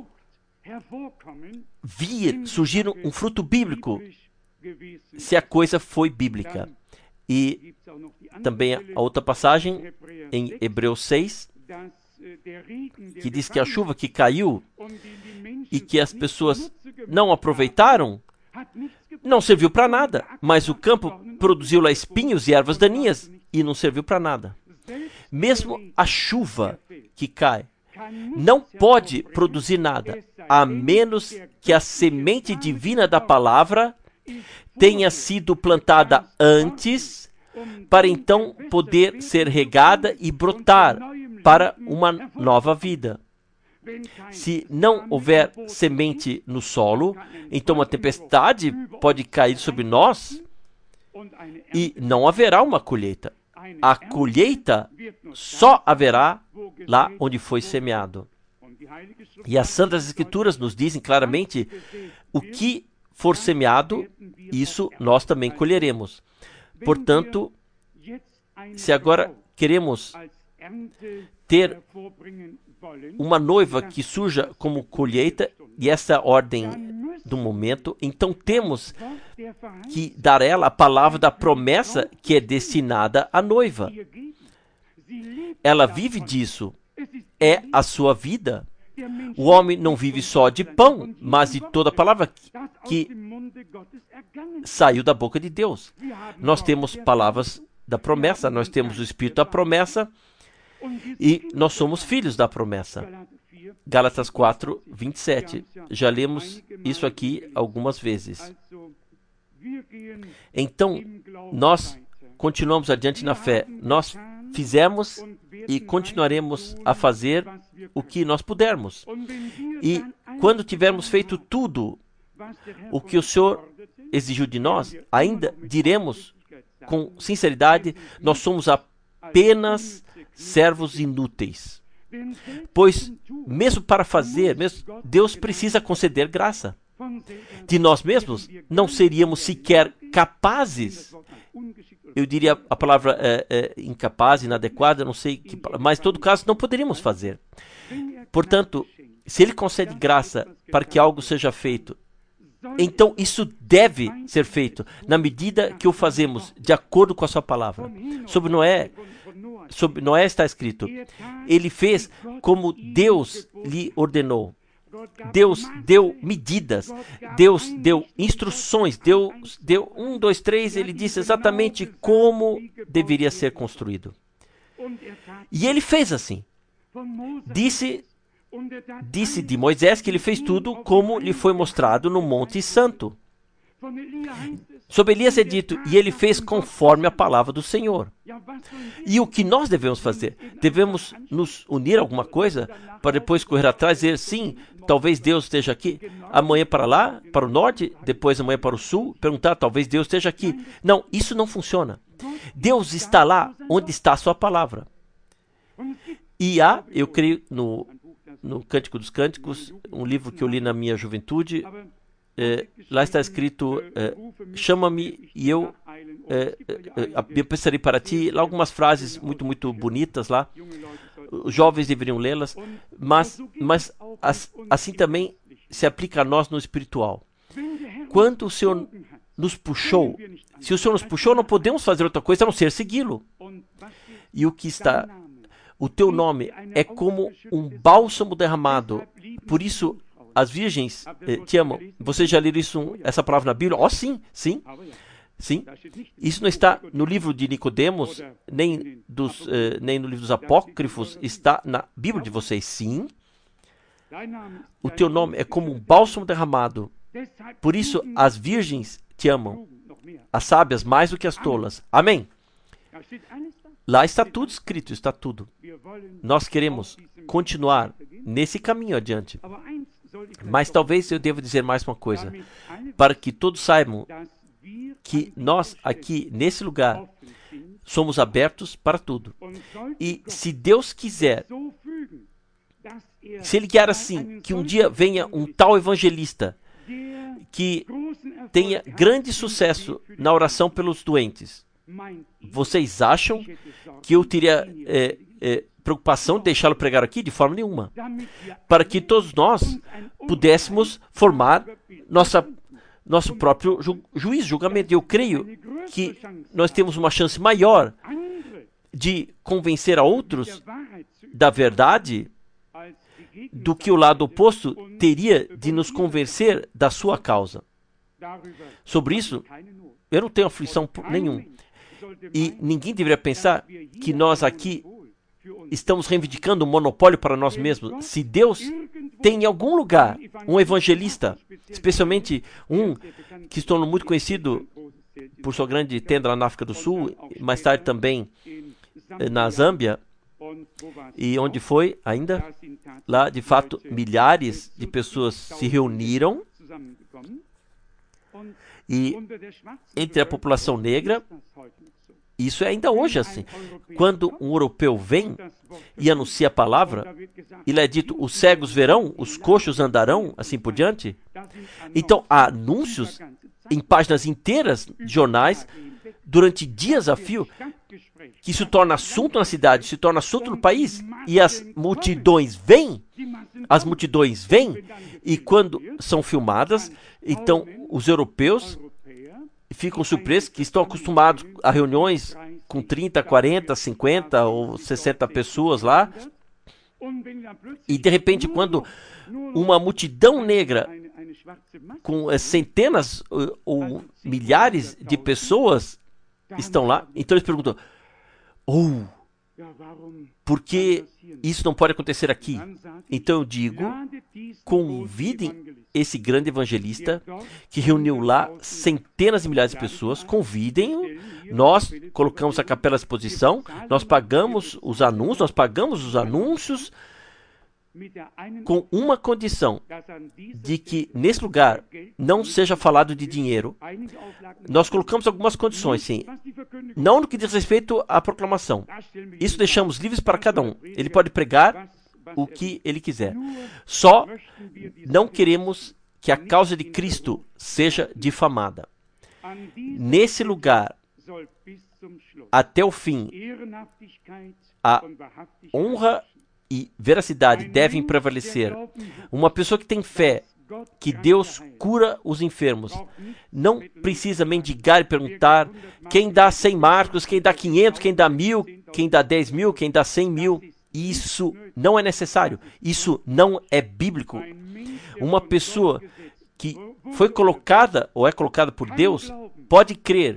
vir, surgir um fruto bíblico, se a coisa foi bíblica. E também a outra passagem, em Hebreus seis, que diz que a chuva que caiu e que as pessoas não aproveitaram, não serviu para nada, mas o campo produziu lá espinhos e ervas daninhas e não serviu para nada. Mesmo a chuva que cai não pode produzir nada, a menos que a semente divina da palavra tenha sido plantada antes, para então poder ser regada e brotar para uma nova vida. Se não houver semente no solo, então uma tempestade pode cair sobre nós e não haverá uma colheita. A colheita só haverá lá onde foi semeado. E as Santas Escrituras nos dizem claramente: o que for semeado, isso nós também colheremos. Portanto, se agora queremos ter uma noiva que surja como colheita, e essa é a ordem do momento, então temos que dar a ela a palavra da promessa que é destinada à noiva. Ela vive disso, é a sua vida. O homem não vive só de pão, mas de toda a palavra que saiu da boca de Deus. Nós temos palavras da promessa, nós temos o Espírito da promessa, e nós somos filhos da promessa. Gálatas quatro, vinte e sete. Já lemos isso aqui algumas vezes. Então, nós continuamos adiante na fé. Nós fizemos e continuaremos a fazer o que nós pudermos. E quando tivermos feito tudo o que o Senhor exigiu de nós, ainda diremos com sinceridade: nós somos apenas servos inúteis. Pois, mesmo para fazer, mesmo, Deus precisa conceder graça. De nós mesmos, não seríamos sequer capazes. Eu diria a palavra é, é, incapaz, inadequada, não sei, que, mas em todo caso não poderíamos fazer. Portanto, se Ele concede graça para que algo seja feito, então isso deve ser feito na medida que o fazemos de acordo com a sua palavra. Sobre Noé, sobre Noé está escrito: ele fez como Deus lhe ordenou. Deus deu medidas, Deus deu instruções, Deus deu um, dois, três, ele disse exatamente como deveria ser construído. E ele fez assim. Disse, disse de Moisés que ele fez tudo como lhe foi mostrado no Monte Santo. Sobre Elias é dito, e ele fez conforme a palavra do Senhor. E o que nós devemos fazer? Devemos nos unir a alguma coisa para depois correr atrás e dizer, sim, talvez Deus esteja aqui, amanhã para lá, para o norte, depois amanhã para o sul, perguntar, talvez Deus esteja aqui. Não, isso não funciona. Deus está lá onde está a sua palavra. E há, eu creio, no, no Cântico dos Cânticos, um livro que eu li na minha juventude, É, lá está escrito, é, chama-me e eu, é, é, eu pensarei para ti, lá algumas frases muito, muito bonitas lá, os jovens deveriam lê-las, mas, mas as, assim também se aplica a nós no espiritual. Quando o Senhor nos puxou, se o Senhor nos puxou, não podemos fazer outra coisa a não ser segui-lo. E o que está, o teu nome é como um bálsamo derramado, por isso as virgens eh, te amam. Vocês já leram isso, essa palavra na Bíblia? Oh, sim, sim, sim. Isso não está no livro de Nicodemos, nem, dos, eh, nem no livro dos apócrifos, está na Bíblia de vocês, sim. O teu nome é como um bálsamo derramado. Por isso as virgens te amam, as sábias mais do que as tolas. Amém? Lá está tudo escrito, está tudo. Nós queremos continuar nesse caminho adiante. Mas talvez eu deva dizer mais uma coisa, para que todos saibam que nós aqui, nesse lugar, somos abertos para tudo. E se Deus quiser, se Ele quer assim, que um dia venha um tal evangelista que tenha grande sucesso na oração pelos doentes, vocês acham que eu teria é, é, preocupação de deixá-lo pregar aqui? De forma nenhuma. Para que todos nós pudéssemos formar nossa, nosso próprio ju, juízo, julgamento. Eu creio que nós temos uma chance maior de convencer a outros da verdade do que o lado oposto teria de nos convencer da sua causa. Sobre isso, eu não tenho aflição nenhuma. E ninguém deveria pensar que nós aqui estamos reivindicando um monopólio para nós mesmos. Se Deus tem em algum lugar um evangelista, especialmente um que se tornou muito conhecido por sua grande tenda lá na África do Sul, mais tarde também na Zâmbia, e onde foi ainda, lá de fato milhares de pessoas se reuniram, e entre a população negra, isso é ainda hoje assim. Quando um europeu vem e anuncia a palavra, e lhe é dito, os cegos verão, os coxos andarão, assim por diante. Então, há anúncios em páginas inteiras de jornais, durante dias a fio, que se torna assunto na cidade, se torna assunto no país, e as multidões vêm, as multidões vêm, e quando são filmadas, então os europeus ficam surpresos que estão acostumados a reuniões com trinta, quarenta, cinquenta ou sessenta pessoas lá. E de repente, quando uma multidão negra com eh, centenas ou, ou milhares de pessoas estão lá, então eles perguntam, oh, por que isso não pode acontecer aqui? Então eu digo, convidem esse grande evangelista que reuniu lá centenas de milhares de pessoas, convidem-o, nós colocamos a capela à disposição, nós pagamos os anúncios, nós pagamos os anúncios com uma condição, de que nesse lugar não seja falado de dinheiro. Nós colocamos algumas condições, sim. Não no que diz respeito à proclamação. Isso deixamos livres para cada um. Ele pode pregar o que ele quiser. Só não queremos que a causa de Cristo seja difamada. Nesse lugar, até o fim, a honra e veracidade devem prevalecer. Uma pessoa que tem fé que Deus cura os enfermos não precisa mendigar e perguntar quem dá cem marcos, quem dá quinhentos, quem dá mil, quem dá dez mil, quem dá cem mil. Isso não é necessário. Isso não é bíblico. Uma pessoa que foi colocada ou é colocada por Deus pode crer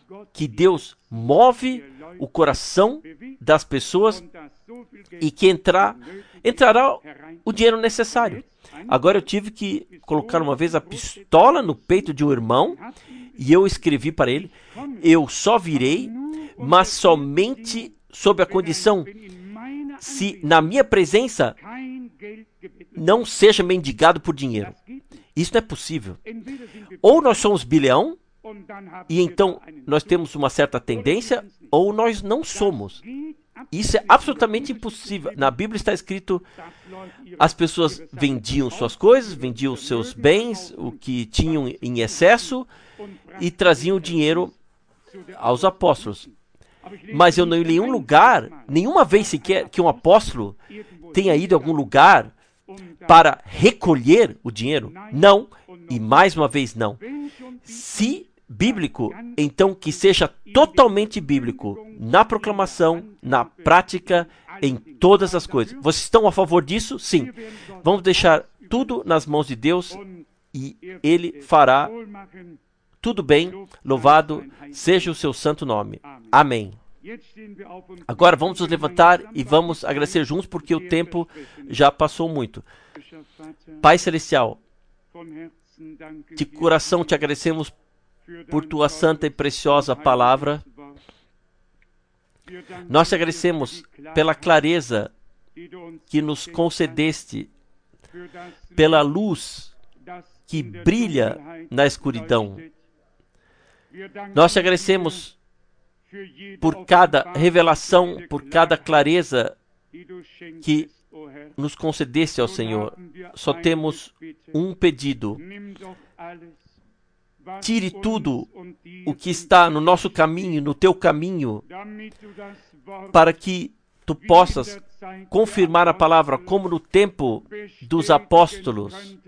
que Deus move o coração das pessoas e que entrar, entrará o dinheiro necessário. Agora eu tive que colocar uma vez a pistola no peito de um irmão e eu escrevi para ele: eu só virei, mas somente sob a condição se na minha presença não seja mendigado por dinheiro. Isso não é possível. Ou nós somos bilhão, e então nós temos uma certa tendência, ou nós não somos. Isso é absolutamente impossível. Na Bíblia está escrito: as pessoas vendiam suas coisas, vendiam seus bens, o que tinham em excesso, e traziam o dinheiro aos apóstolos. Mas eu não em nenhum lugar, nenhuma vez sequer que um apóstolo tenha ido a algum lugar para recolher o dinheiro. Não, e mais uma vez não. Se bíblico, então que seja totalmente bíblico, na proclamação, na prática, em todas as coisas. Vocês estão a favor disso? Sim. Vamos deixar tudo nas mãos de Deus e Ele fará tudo bem. Louvado seja o seu santo nome. Amém. Agora vamos nos levantar e vamos agradecer juntos, porque o tempo já passou muito. Pai Celestial, de coração te agradecemos por tua santa e preciosa palavra. Nós te agradecemos pela clareza que nos concedeste, pela luz que brilha na escuridão. Nós te agradecemos por cada revelação, por cada clareza que nos concedeste ao Senhor. Só temos um pedido: tire tudo o que está no nosso caminho, no teu caminho, para que tu possas confirmar a palavra como no tempo dos apóstolos,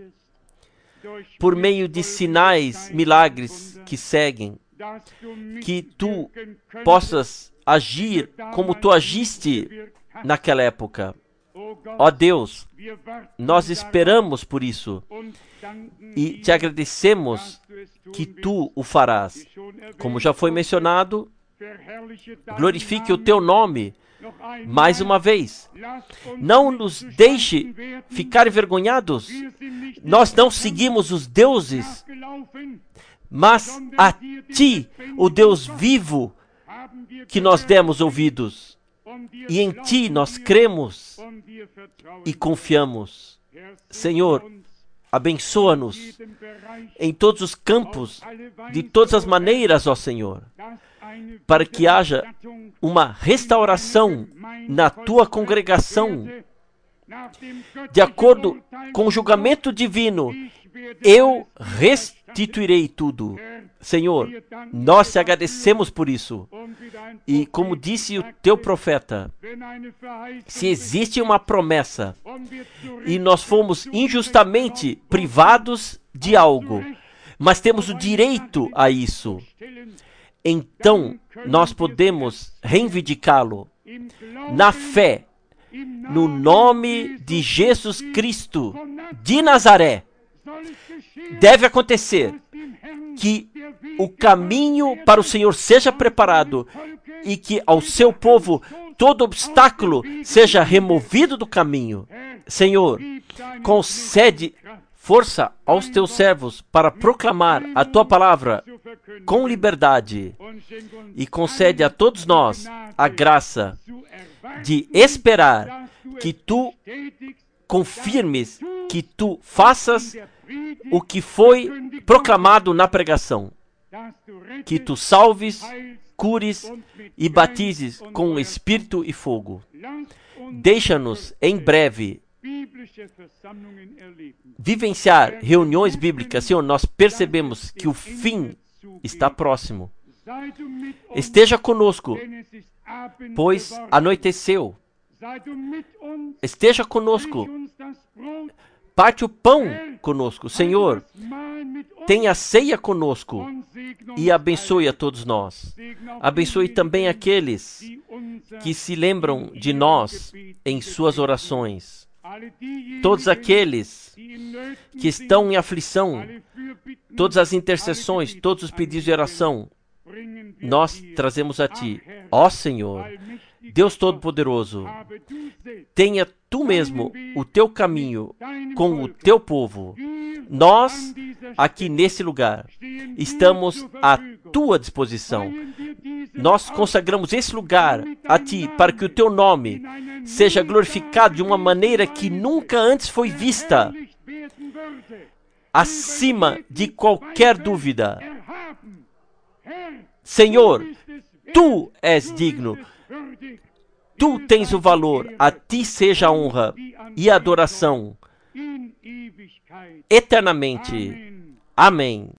por meio de sinais, milagres que seguem, que tu possas agir como tu agiste naquela época. Ó Deus, nós esperamos por isso e te agradecemos que tu o farás. Como já foi mencionado, glorifique o teu nome mais uma vez. Não nos deixe ficar envergonhados. Nós não seguimos os deuses, mas a ti, o Deus vivo, que nós demos ouvidos. E em ti nós cremos e confiamos. Senhor, abençoa-nos em todos os campos, de todas as maneiras, ó Senhor, para que haja uma restauração na tua congregação, de acordo com o julgamento divino. Eu restituirei tudo. Senhor, nós te agradecemos por isso. E como disse o teu profeta, se existe uma promessa e nós fomos injustamente privados de algo, mas temos o direito a isso, então nós podemos reivindicá-lo na fé, no nome de Jesus Cristo de Nazaré. Deve acontecer que o caminho para o Senhor seja preparado e que ao seu povo todo obstáculo seja removido do caminho. Senhor, concede força aos teus servos para proclamar a tua palavra com liberdade e concede a todos nós a graça de esperar que tu confirmes, que tu faças o que foi proclamado na pregação, que tu salves, cures e batizes com Espírito e fogo. Deixa-nos em breve vivenciar reuniões bíblicas. Senhor, nós percebemos que o fim está próximo. Esteja conosco, pois anoiteceu. Esteja conosco. Parte o pão conosco. Senhor, tenha ceia conosco e abençoe a todos nós. Abençoe também aqueles que se lembram de nós em suas orações. Todos aqueles que estão em aflição, todas as intercessões, todos os pedidos de oração, nós trazemos a Ti. Ó Senhor, Deus Todo-Poderoso, tenha Tu mesmo o Teu caminho com o Teu povo. Nós, aqui nesse lugar, estamos à Tua disposição. Nós consagramos esse lugar a Ti para que o Teu nome seja glorificado de uma maneira que nunca antes foi vista, acima de qualquer dúvida. Senhor, Tu és digno. Tu tens o valor. A Ti seja a honra e a adoração eternamente. Amém.